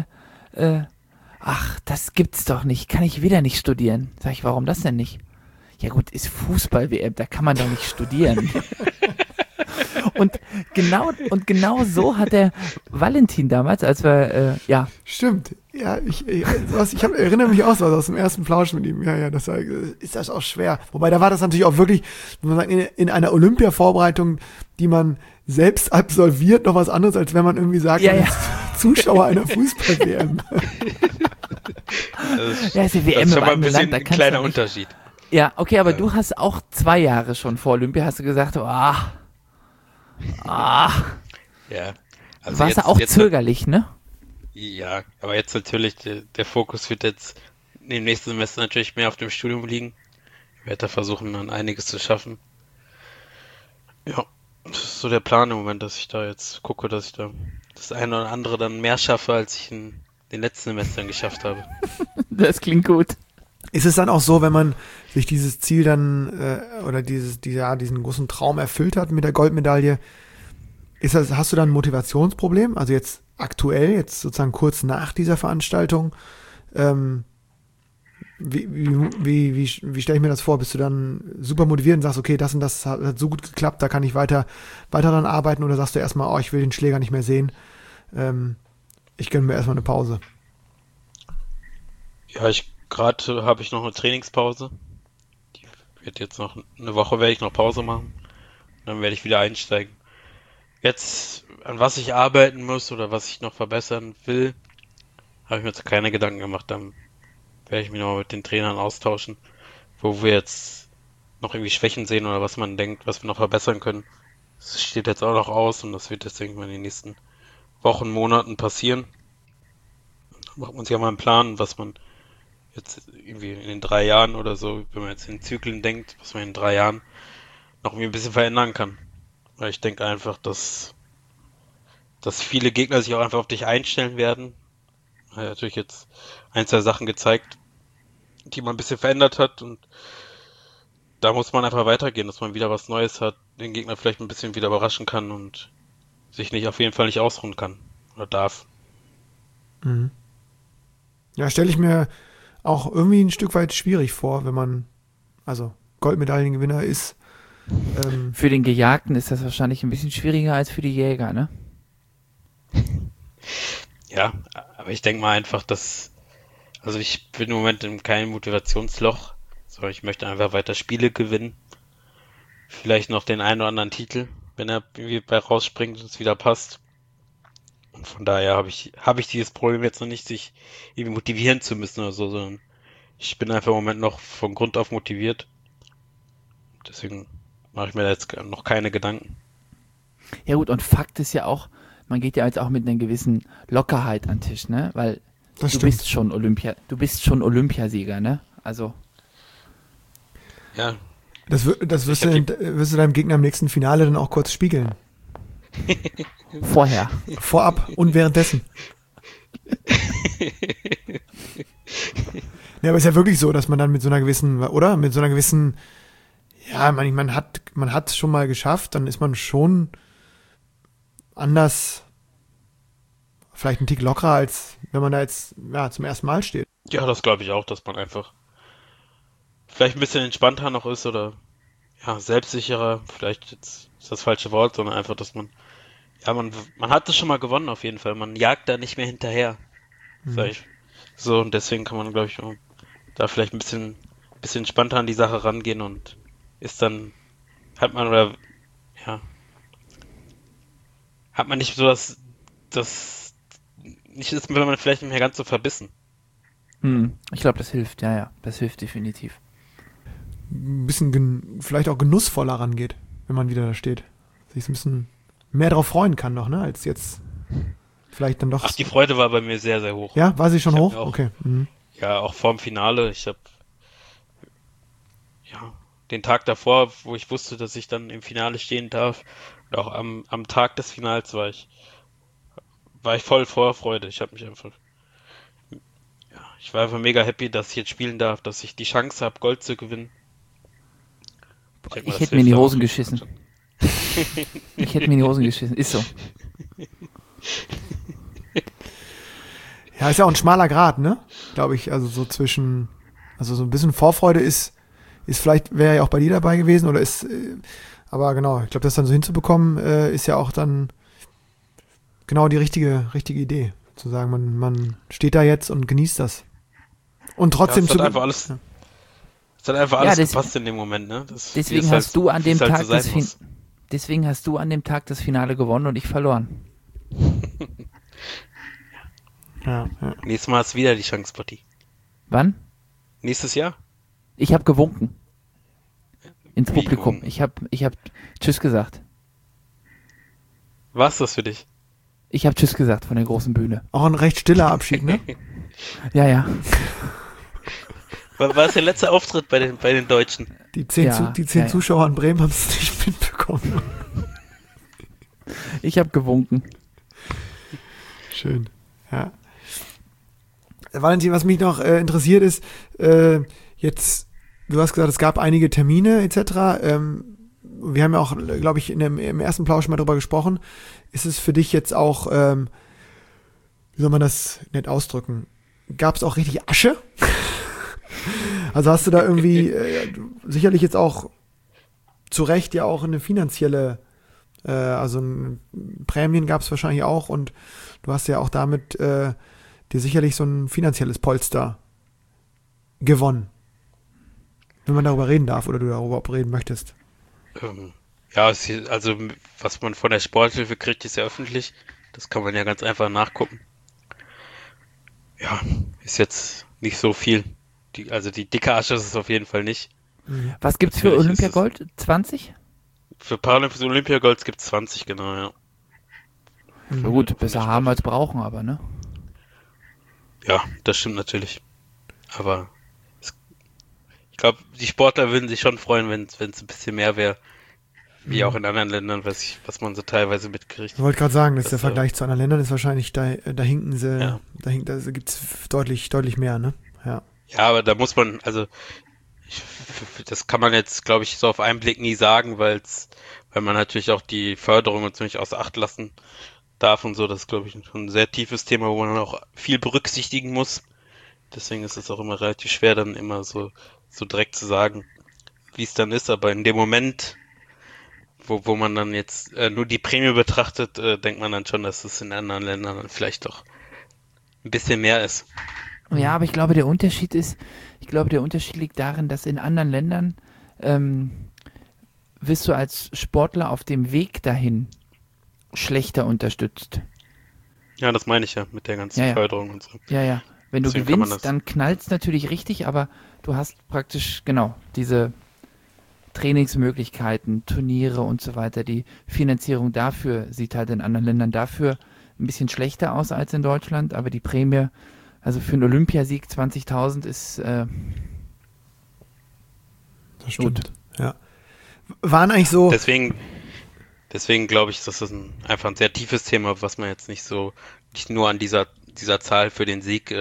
ach, das gibt's doch nicht, kann ich wieder nicht studieren. Sag ich, warum das denn nicht? Ja gut, ist Fußball-WM, da kann man doch nicht studieren. Und genau so hat der Valentin damals, als wir, Stimmt. Ja, ich erinnere mich auch so aus dem ersten Plausch mit ihm. Ja, das ist das auch schwer. Wobei, da war das natürlich auch wirklich, wenn man sagt, in einer Olympia-Vorbereitung, die man selbst absolviert, noch was anderes, als wenn man irgendwie sagt, man ist Zuschauer einer Fußball-WM. ist die WM das ist schon mal ein im bisschen Land, da ein kannst kleiner du nicht. Unterschied. Ja, okay, aber du hast auch 2 Jahre schon vor Olympia, hast du gesagt, Ja. Also warst du auch zögerlich, ne? Ja, aber jetzt natürlich, der Fokus wird jetzt im nächsten Semester natürlich mehr auf dem Studium liegen. Ich werde da versuchen, dann einiges zu schaffen. Ja, das ist so der Plan im Moment, dass ich da jetzt gucke, dass ich da das eine oder andere dann mehr schaffe, als ich in den letzten Semestern geschafft habe. Das klingt gut. Ist es dann auch so, wenn man sich dieses Ziel dann oder diesen großen Traum erfüllt hat mit der Goldmedaille, hast du dann ein Motivationsproblem? Also jetzt aktuell, jetzt sozusagen kurz nach dieser Veranstaltung, wie stelle ich mir das vor? Bist du dann super motiviert und sagst, okay, das und das hat so gut geklappt, da kann ich weiter daran arbeiten, oder sagst du erstmal, ich will den Schläger nicht mehr sehen, ich gönne mir erstmal eine Pause? Ja, gerade habe ich noch eine Trainingspause. Die wird jetzt noch eine Woche, werde ich noch Pause machen. Dann werde ich wieder einsteigen. Jetzt, an was ich arbeiten muss oder was ich noch verbessern will, habe ich mir jetzt keine Gedanken gemacht. Dann werde ich mich nochmal mit den Trainern austauschen, wo wir jetzt noch irgendwie Schwächen sehen oder was man denkt, was wir noch verbessern können. Das steht jetzt auch noch aus und das wird jetzt irgendwann in den nächsten Wochen, Monaten passieren. Dann macht man sich ja mal einen Plan, was man jetzt irgendwie in den 3 Jahren oder so, wenn man jetzt in Zyklen denkt, was man in 3 Jahren noch irgendwie ein bisschen verändern kann. Weil ich denke einfach, dass viele Gegner sich auch einfach auf dich einstellen werden. Hat natürlich jetzt 1, 2 Sachen gezeigt, die man ein bisschen verändert hat, und da muss man einfach weitergehen, dass man wieder was Neues hat, den Gegner vielleicht ein bisschen wieder überraschen kann und sich auf jeden Fall nicht ausruhen kann oder darf. Mhm. Ja, stelle ich mir auch irgendwie ein Stück weit schwierig vor, wenn man Goldmedaillengewinner ist. Für den Gejagten ist das wahrscheinlich ein bisschen schwieriger als für die Jäger, ne? Ja, aber ich denke mal einfach, also ich bin im Moment in keinem Motivationsloch, sondern ich möchte einfach weiter Spiele gewinnen. Vielleicht noch den einen oder anderen Titel, wenn er irgendwie bei rausspringt und es wieder passt. Und von daher habe ich dieses Problem jetzt noch nicht, sich irgendwie motivieren zu müssen oder so, sondern ich bin einfach im Moment noch von Grund auf motiviert. Deswegen mache ich mir da jetzt noch keine Gedanken. Ja gut, und Fakt ist ja auch, man geht ja jetzt auch mit einer gewissen Lockerheit an den Tisch, ne? Weil du bist schon Olympiasieger, ne? Also. Ja. Das wirst du deinem Gegner im nächsten Finale dann auch kurz spiegeln. Vorher. Vorab und währenddessen. Ja, aber ist ja wirklich so, dass man dann mit so einer gewissen, ja, man hat es schon mal geschafft, dann ist man schon anders, vielleicht ein Tick lockerer, als wenn man da jetzt zum ersten Mal steht. Ja, das glaube ich auch, dass man einfach vielleicht ein bisschen entspannter noch ist oder selbstsicherer, vielleicht jetzt ist das falsche Wort, sondern einfach, dass man hat es schon mal gewonnen auf jeden Fall, man jagt da nicht mehr hinterher, sag ich. So, und deswegen kann man, glaube ich, da vielleicht ein bisschen entspannter an die Sache rangehen und hat man nicht so nicht ist man vielleicht nicht mehr ganz so verbissen. Ich glaube, das hilft, das hilft definitiv. Ein bisschen vielleicht auch genussvoller rangeht, wenn man wieder da steht. Sich ein bisschen mehr drauf freuen kann noch, ne, als jetzt vielleicht dann doch. Ach, die Freude war bei mir sehr, sehr hoch. Ja, war sie schon hoch? Okay. Mhm. Ja, auch vorm Finale. Ich habe den Tag davor, wo ich wusste, dass ich dann im Finale stehen darf, und auch am Tag des Finals war ich voll Vorfreude. Ich war einfach mega happy, dass ich jetzt spielen darf, dass ich die Chance habe, Gold zu gewinnen. Ich hätte mir in die Hosen geschissen. Ist so. Ja, ist ja auch ein schmaler Grat, ne? Glaube ich, also so ein bisschen Vorfreude ist wäre ja auch bei dir dabei gewesen oder aber genau, ich glaube, das dann so hinzubekommen, ist ja auch dann genau die richtige Idee. Zu sagen, man steht da jetzt und genießt das. Und trotzdem es hat einfach alles, ja. es hat einfach alles gepasst in dem Moment, ne? Deswegen hast du an dem Tag deswegen hast du an dem Tag das Finale gewonnen und ich verloren. Ja. Nächstes Mal hast du wieder die Chance, Botti. Wann? Nächstes Jahr? Ich habe gewunken. Ins Wie Publikum. gewunken? Ich hab Tschüss gesagt. War's das für dich? Ich habe Tschüss gesagt von der großen Bühne. Auch ein recht stiller Abschied, ne? Ja. War es der letzte Auftritt bei den Deutschen? Die 10 Zuschauer in Bremen haben es nicht mitbekommen. Ich habe gewunken. Schön, ja. Valentin, was mich noch interessiert ist, jetzt, du hast gesagt, es gab einige Termine etc. Wir haben ja auch, glaube ich, im ersten Plausch mal drüber gesprochen. Ist es für dich jetzt auch, wie soll man das nett ausdrücken, gab es auch richtig Asche? Also hast du da irgendwie sicherlich jetzt auch zu Recht ja auch eine finanzielle, Prämien gab es wahrscheinlich auch und du hast ja auch damit dir sicherlich so ein finanzielles Polster gewonnen. Wenn man darüber reden darf oder du darüber reden möchtest. Ja, also was man von der Sporthilfe kriegt, ist ja öffentlich. Das kann man ja ganz einfach nachgucken. Ja, ist jetzt nicht so viel. Die dicke Asche ist es auf jeden Fall nicht. Was gibt's für Natürlich Olympiagold? 20? Für Paralympisches Olympiagold gibt es 20, genau, ja. Na gut, besser haben als brauchen, aber ne? Ja, das stimmt natürlich. Aber ich glaube, die Sportler würden sich schon freuen, wenn es ein bisschen mehr wäre. Wie auch in anderen Ländern, was man so teilweise mitkriegt. Ich wollte gerade sagen, dass der Vergleich zu anderen Ländern ist wahrscheinlich, da hinken sie, Ja. da gibt es deutlich mehr, ne? Ja. Ja, aber da muss man, also das kann man jetzt, glaube ich, so auf einen Blick nie sagen, weil man natürlich auch die Förderung und ziemlich außer Acht lassen darf und so. Das ist, glaube ich, schon ein sehr tiefes Thema, wo man auch viel berücksichtigen muss. Deswegen ist es auch immer relativ schwer, dann immer so direkt zu sagen, wie es dann ist. Aber in dem Moment, wo man dann jetzt nur die Prämie betrachtet, denkt man dann schon, dass es in anderen Ländern dann vielleicht doch ein bisschen mehr ist. Ja, aber ich glaube, der Unterschied liegt darin, dass in anderen Ländern wirst du als Sportler auf dem Weg dahin schlechter unterstützt. Ja, das meine ich ja mit der ganzen Förderung und so. Ja. Wenn du Deswegen kann man gewinnst, dann knallt's natürlich richtig, aber du hast praktisch, genau, diese Trainingsmöglichkeiten, Turniere und so weiter. Die Finanzierung dafür sieht halt in anderen Ländern dafür ein bisschen schlechter aus als in Deutschland, aber die Prämie, also für einen Olympiasieg 20.000 ist Das stimmt. Ja. Waren eigentlich so. Deswegen glaube ich, dass das einfach ein sehr tiefes Thema, was man jetzt nicht nur an dieser Zahl für den Sieg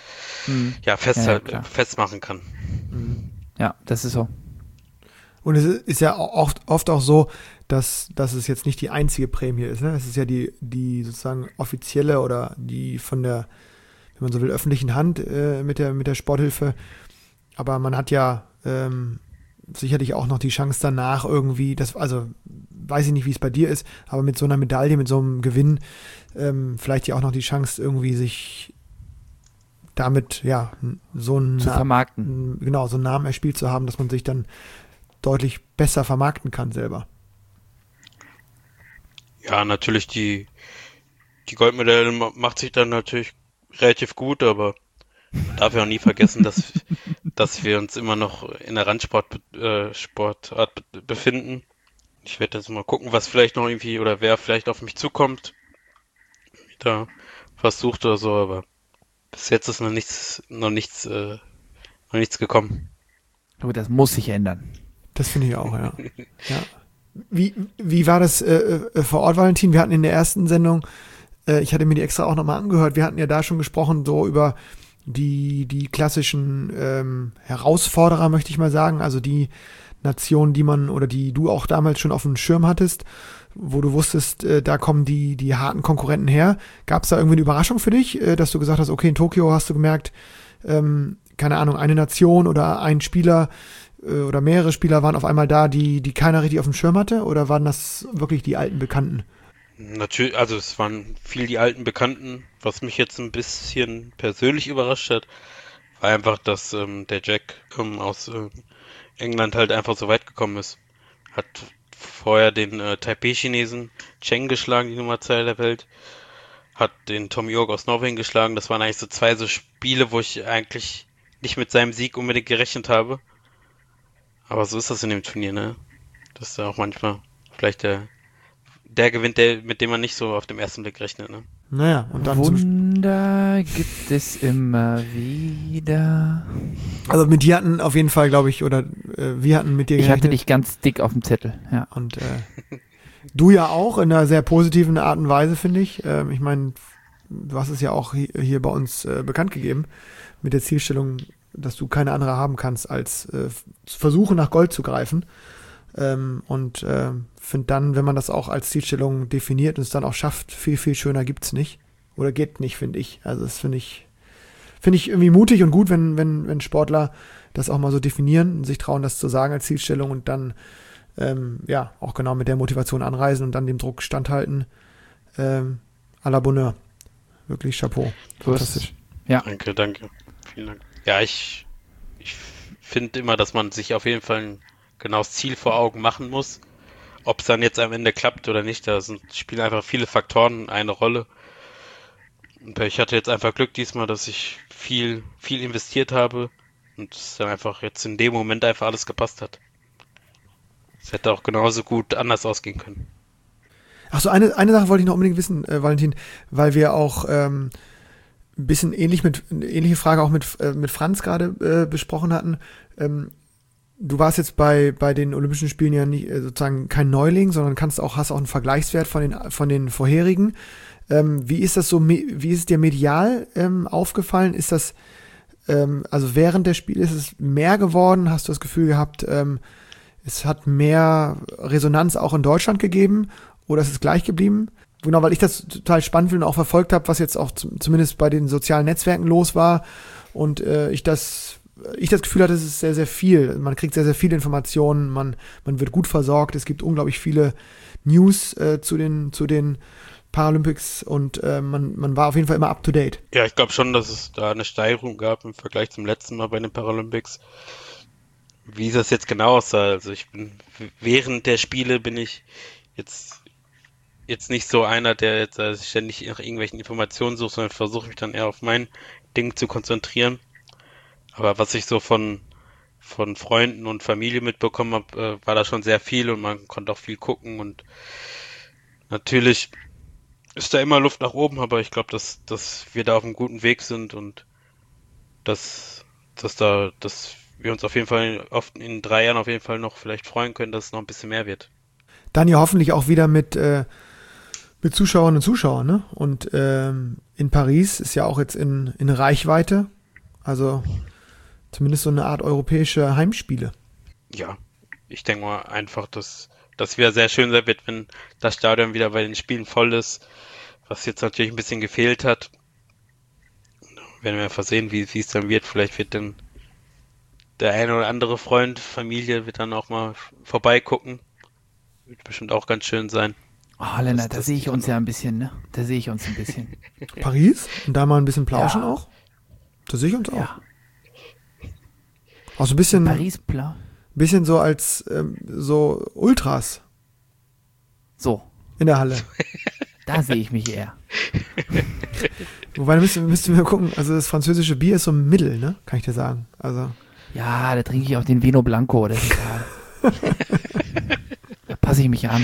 festmachen kann. Ja, das ist so. Und es ist ja oft auch so, dass es jetzt nicht die einzige Prämie ist. Ne? Es ist ja die sozusagen offizielle oder die von der, wenn man so will, öffentlichen Hand mit der Sporthilfe. Aber man hat ja sicherlich auch noch die Chance danach irgendwie, also weiß ich nicht, wie es bei dir ist, aber mit so einer Medaille, mit so einem Gewinn, vielleicht ja auch noch die Chance irgendwie sich damit, ja, so einen zu vermarkten. Genau, so einen Namen erspielt zu haben, dass man sich dann deutlich besser vermarkten kann selber. Ja, natürlich die Goldmedaille macht sich dann natürlich relativ gut, aber man darf ja auch nie vergessen, dass wir uns immer noch in der Sportart befinden. Ich werde jetzt mal gucken, was vielleicht noch irgendwie oder wer vielleicht auf mich zukommt. Da versucht oder so, aber bis jetzt ist noch nichts gekommen. Aber das muss sich ändern. Das finde ich auch, ja. Ja. Wie war das vor Ort, Valentin? Wir hatten in der ersten Sendung, ich hatte mir die extra auch nochmal angehört, wir hatten ja da schon gesprochen, so über die klassischen Herausforderer, möchte ich mal sagen, also die Nationen, die du auch damals schon auf dem Schirm hattest, wo du wusstest, da kommen die harten Konkurrenten her. Gab es da irgendwie eine Überraschung für dich, dass du gesagt hast, okay, in Tokio hast du gemerkt, keine Ahnung, eine Nation oder ein Spieler oder mehrere Spieler waren auf einmal da, die keiner richtig auf dem Schirm hatte? Oder waren das wirklich die alten Bekannten? Natürlich, also es waren viel die alten Bekannten. Was mich jetzt ein bisschen persönlich überrascht hat, war einfach, dass der Jack aus England halt einfach so weit gekommen ist. Hat vorher den Taipei-Chinesen Cheng geschlagen, die Nummer 2 der Welt. Hat den Tom York aus Norwegen geschlagen. Das waren eigentlich so 2 so Spiele, wo ich eigentlich nicht mit seinem Sieg unbedingt gerechnet habe. Aber so ist das in dem Turnier, ne? Dass da auch manchmal vielleicht der gewinnt, mit dem man nicht so auf den ersten Blick rechnet, ne? Naja, und dann Wunder gibt es immer wieder. Also mit dir hatten auf jeden Fall, glaube ich, oder wir hatten mit dir Ich hatte gerechnet. dich ganz dick auf dem Zettel, ja. Und du ja auch in einer sehr positiven Art und Weise, finde ich. Ich meine, du hast es ja auch hier bei uns bekannt gegeben mit der Zielstellung, dass du keine andere haben kannst, als zu versuchen, nach Gold zu greifen. Und finde dann, wenn man das auch als Zielstellung definiert und es dann auch schafft, viel, viel schöner gibt's nicht. Oder geht nicht, finde ich. Also das finde ich irgendwie mutig und gut, wenn Sportler das auch mal so definieren und sich trauen, das zu sagen als Zielstellung und dann auch genau mit der Motivation anreisen und dann dem Druck standhalten. À la Bonheur. Wirklich Chapeau. So ist Fantastisch. Ja. Danke. Vielen Dank. Ja, ich finde immer, dass man sich auf jeden Fall ein genaues Ziel vor Augen machen muss. Ob es dann jetzt am Ende klappt oder nicht, spielen einfach viele Faktoren eine Rolle. Und ich hatte jetzt einfach Glück diesmal, dass ich viel investiert habe und es dann einfach jetzt in dem Moment einfach alles gepasst hat. Es hätte auch genauso gut anders ausgehen können. Ach so, eine Sache wollte ich noch unbedingt wissen, Valentin, weil wir auch ein bisschen ähnliche Frage auch mit Franz gerade besprochen hatten. Du warst jetzt bei den Olympischen Spielen ja nicht sozusagen kein Neuling, sondern hast auch einen Vergleichswert von den vorherigen. Wie ist das so? Wie ist es dir medial aufgefallen? Ist das also während der Spiele ist es mehr geworden? Hast du das Gefühl gehabt, es hat mehr Resonanz auch in Deutschland gegeben oder ist es gleich geblieben? Genau, weil ich das total spannend finde und auch verfolgt habe, was jetzt auch zumindest bei den sozialen Netzwerken los war und ich das Gefühl hatte, es ist sehr, sehr viel. Man kriegt sehr, sehr viele Informationen, man wird gut versorgt, es gibt unglaublich viele News zu den Paralympics und man war auf jeden Fall immer up to date. Ja, ich glaube schon, dass es da eine Steigerung gab im Vergleich zum letzten Mal bei den Paralympics. Wie das jetzt genau aussah, also während der Spiele bin ich jetzt nicht so einer, der jetzt ständig nach irgendwelchen Informationen sucht, sondern versuche mich dann eher auf mein Ding zu konzentrieren. Aber was ich so von Freunden und Familie mitbekommen habe, war da schon sehr viel und man konnte auch viel gucken und natürlich ist da immer Luft nach oben, aber ich glaube, dass wir da auf einem guten Weg sind und dass wir uns auf jeden Fall oft in 3 Jahren auf jeden Fall noch vielleicht freuen können, dass es noch ein bisschen mehr wird. Dann ja hoffentlich auch wieder mit Zuschauerinnen und Zuschauern, ne? Und in Paris ist ja auch jetzt in Reichweite, also zumindest so eine Art europäische Heimspiele. Ja, ich denke mal einfach, dass wieder sehr schön sein wird, wenn das Stadion wieder bei den Spielen voll ist, was jetzt natürlich ein bisschen gefehlt hat. Werden wir einfach sehen, wie es dann wird. Vielleicht wird dann der eine oder andere Freund, Familie wird dann auch mal vorbeigucken. Wird bestimmt auch ganz schön sein. Oh, Lennart, da sehe ich uns ja ein bisschen, ne? Da sehe ich uns ein bisschen. Paris? Und da mal ein bisschen plauschen Ja. auch? Da sehe ich uns auch. Ja. Auch so ein bisschen, Paris blau. bisschen so als so Ultras So, in der Halle. da sehe ich mich eher. Wobei, da müssten wir gucken, also das französische Bier ist so ein Mittel, ne? Kann ich dir sagen. Also, Ja, da trinke ich auch den Vino Blanco. Das ist da passe ich mich an.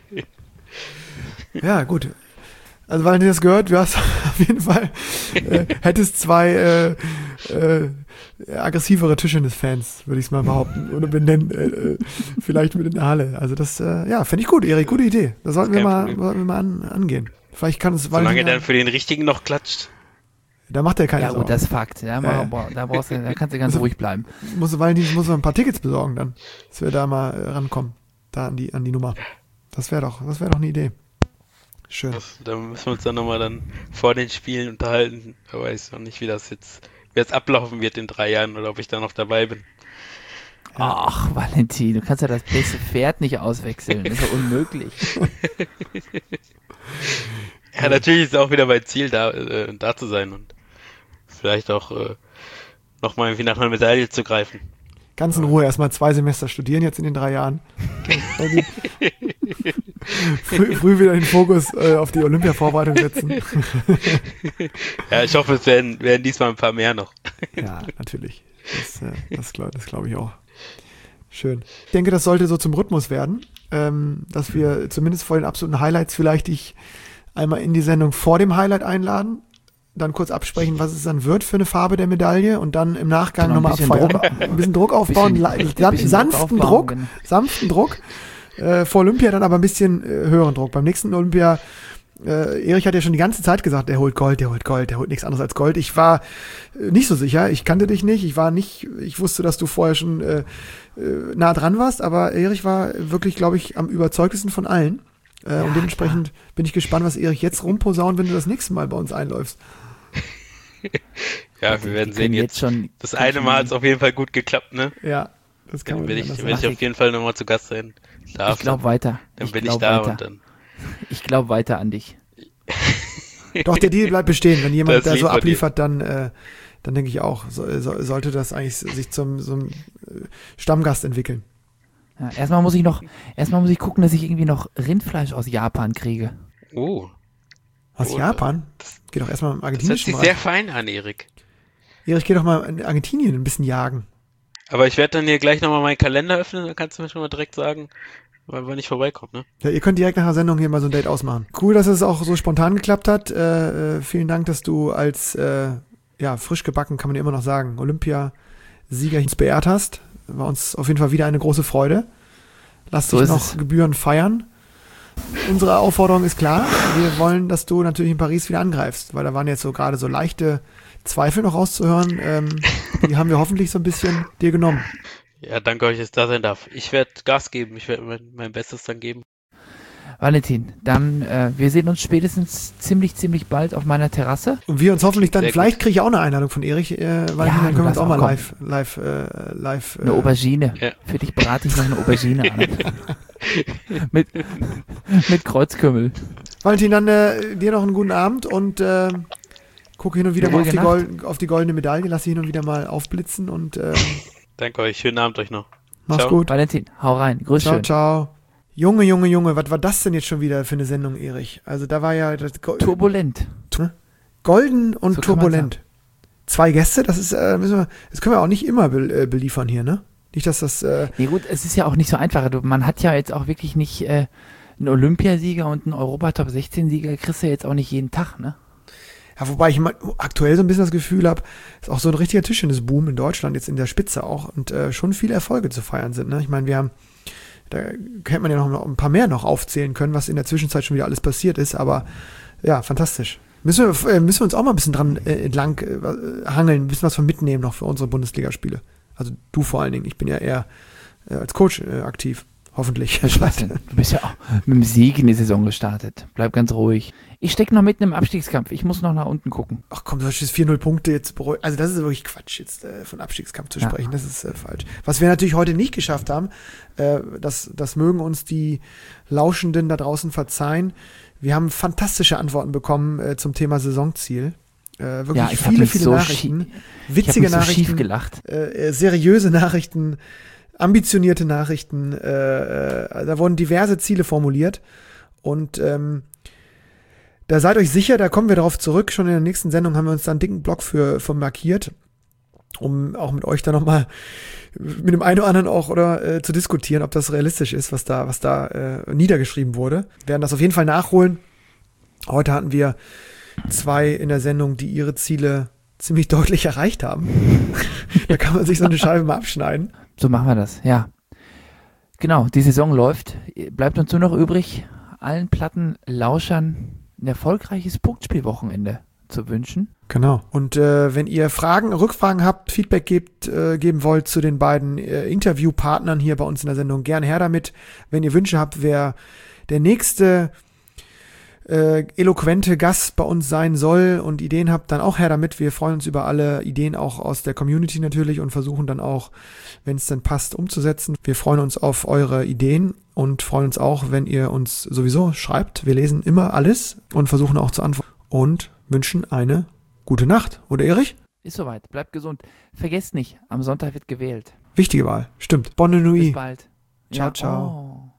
ja, gut. Also, weil du das gehört, du hast auf jeden Fall, hättest 2 aggressivere Tischtennis-Fans, würde ich es mal behaupten, oder benennen, vielleicht mit in der Halle. Also das, finde ich gut, Erik, gute Idee. Das sollten wir Kein mal angehen. Vielleicht kann es, Solange er dann für den Richtigen noch klatscht. da macht er keine Ja, Sorgen. gut, das ist Fakt. Ja, Ja. da kannst du ganz ruhig bleiben. Valentin muss ein paar Tickets besorgen dann, dass wir da mal rankommen, da an die Nummer. Das wäre doch eine Idee. Schön. Da müssen wir uns dann nochmal vor den Spielen unterhalten. Ich weiß noch nicht, wie das ablaufen wird in 3 Jahren oder ob ich da noch dabei bin. Ach, Valentin, du kannst ja das beste Pferd nicht auswechseln. Das ist ja unmöglich. Ja, natürlich ist es auch wieder mein Ziel, da zu sein und vielleicht auch nochmal irgendwie nach einer Medaille zu greifen. Ganz in Ruhe erstmal 2 Semester studieren jetzt in den 3 Jahren. früh wieder den Fokus auf die Olympia-Vorbereitung setzen. Ja, ich hoffe, es werden diesmal ein paar mehr noch. Ja, natürlich. Das glaube ich auch. Schön. Ich denke, das sollte so zum Rhythmus werden, dass wir zumindest vor den absoluten Highlights vielleicht dich einmal in die Sendung vor dem Highlight einladen, dann kurz absprechen, was es dann wird für eine Farbe der Medaille und dann im Nachgang nochmal abfeiern. Ein bisschen Druck aufbauen, sanften Druck. Vor Olympia dann aber ein bisschen höheren Druck. Beim nächsten Olympia, Erich hat ja schon die ganze Zeit gesagt, der holt Gold, der holt nichts anderes als Gold. Ich war nicht so sicher, ich kannte dich nicht, ich wusste, dass du vorher schon nah dran warst, aber Erich war wirklich, glaube ich, am überzeugtesten von allen. Und dementsprechend bin ich gespannt, was Erich jetzt rumposaunt, wenn du das nächste Mal bei uns einläufst. Ja, wir werden sehen jetzt. Das eine Mal hat es auf jeden Fall gut geklappt, ne? Ja, das kann man wenn ich auf jeden Fall nochmal zu Gast sein darf. Ich glaube weiter. Dann bin ich da und dann. Ich glaube weiter an dich. Doch, der Deal bleibt bestehen. Wenn jemand da so abliefert, dann denke ich auch, sollte das eigentlich sich zum Stammgast entwickeln. Ja, erstmal muss ich gucken, dass ich irgendwie noch Rindfleisch aus Japan kriege. Oh. Aus Japan? Geh doch erstmal im Das hört argentinischen sich sehr fein an, Erik. Erich, geh doch mal in Argentinien ein bisschen jagen. Aber ich werde dann hier gleich nochmal meinen Kalender öffnen, dann kannst du mir schon mal direkt sagen, wann ich vorbeikomme, ne? Ja, ihr könnt direkt nach der Sendung hier mal so ein Date ausmachen. Cool, dass es auch so spontan geklappt hat. Vielen Dank, dass du als frisch gebacken, kann man ja immer noch sagen, Olympiasieger uns beehrt hast. War uns auf jeden Fall wieder eine große Freude. Lasst dich noch gebührend feiern. Unsere Aufforderung ist klar. Wir wollen, dass du natürlich in Paris wieder angreifst, weil da waren jetzt so gerade so leichte Zweifel noch rauszuhören. Die haben wir hoffentlich so ein bisschen dir genommen. Ja, danke euch, dass ich da sein darf. Ich werde Gas geben. Ich werde mein Bestes dann geben. Valentin, dann wir sehen uns spätestens ziemlich bald auf meiner Terrasse. Und wir uns hoffentlich dann, vielleicht kriege ich auch eine Einladung von Erich, Valentin, dann können wir uns auch mal live eine Aubergine. Ja. Für dich brate ich noch eine Aubergine an. mit Kreuzkümmel. Valentin, dann dir noch einen guten Abend und gucke hin und wieder mal auf die goldene Medaille, lass sie hin und wieder mal aufblitzen und danke euch, schönen Abend euch noch. Mach's gut. Valentin, hau rein, grüß schön. Ciao. Junge, was war das denn jetzt schon wieder für eine Sendung, Erich? Also da war ja das turbulent. Golden und so turbulent. 2 Gäste, das können wir auch nicht immer beliefern hier, ne? Nicht, dass das... Nee, gut, es ist ja auch nicht so einfach. Man hat ja jetzt auch wirklich nicht einen Olympiasieger und einen Europa-Top-16-Sieger kriegst du ja jetzt auch nicht jeden Tag, ne? Ja, wobei ich aktuell so ein bisschen das Gefühl habe, ist auch so ein richtiger Tischtennis-Boom in Deutschland, jetzt in der Spitze auch und schon viele Erfolge zu feiern sind, ne? Ich meine, da hätte man ja noch ein paar mehr noch aufzählen können, was in der Zwischenzeit schon wieder alles passiert ist, aber ja, fantastisch. Müssen wir uns auch mal ein bisschen dran entlang hangeln, ein bisschen was von mitnehmen noch für unsere Bundesligaspiele. Also du vor allen Dingen, ich bin ja eher als Coach aktiv, hoffentlich. Du bist ja auch mit dem Sieg in die Saison gestartet. Bleib ganz ruhig. Ich stecke noch mitten im Abstiegskampf. Ich muss noch nach unten gucken. Ach komm, du hast jetzt 4-0 Punkte jetzt bereut. Also das ist wirklich Quatsch, jetzt von Abstiegskampf zu sprechen. Das ist falsch. Was wir natürlich heute nicht geschafft haben, das mögen uns die Lauschenden da draußen verzeihen. Wir haben fantastische Antworten bekommen zum Thema Saisonziel. Wirklich viele Nachrichten. Witzige Nachrichten. So schief gelacht. Seriöse Nachrichten. Ambitionierte Nachrichten. Da wurden diverse Ziele formuliert. Und da seid euch sicher, da kommen wir darauf zurück. Schon in der nächsten Sendung haben wir uns da einen dicken Block für markiert, um auch mit euch da nochmal mit dem einen oder anderen auch zu diskutieren, ob das realistisch ist, was da niedergeschrieben wurde. Wir werden das auf jeden Fall nachholen. Heute hatten wir 2 in der Sendung, die ihre Ziele ziemlich deutlich erreicht haben. Da kann man sich so eine Scheibe mal abschneiden. So machen wir das, ja. Genau, die Saison läuft. Bleibt uns nur noch übrig, allen Plattenlauschern ein erfolgreiches Punktspielwochenende zu wünschen. Genau. Und wenn ihr Rückfragen habt, Feedback geben wollt zu den beiden Interviewpartnern hier bei uns in der Sendung, gerne her damit. Wenn ihr Wünsche habt, wer der nächste eloquente Gast bei uns sein soll und Ideen habt, dann auch her damit. Wir freuen uns über alle Ideen auch aus der Community natürlich und versuchen dann auch, wenn es dann passt, umzusetzen. Wir freuen uns auf eure Ideen und freuen uns auch, wenn ihr uns sowieso schreibt. Wir lesen immer alles und versuchen auch zu antworten und wünschen eine gute Nacht. Oder Erich? Ist soweit. Bleibt gesund. Vergesst nicht, am Sonntag wird gewählt. Wichtige Wahl. Stimmt. Bonne nuit. Bis bald. Ciao, Ja, ciao. Oh.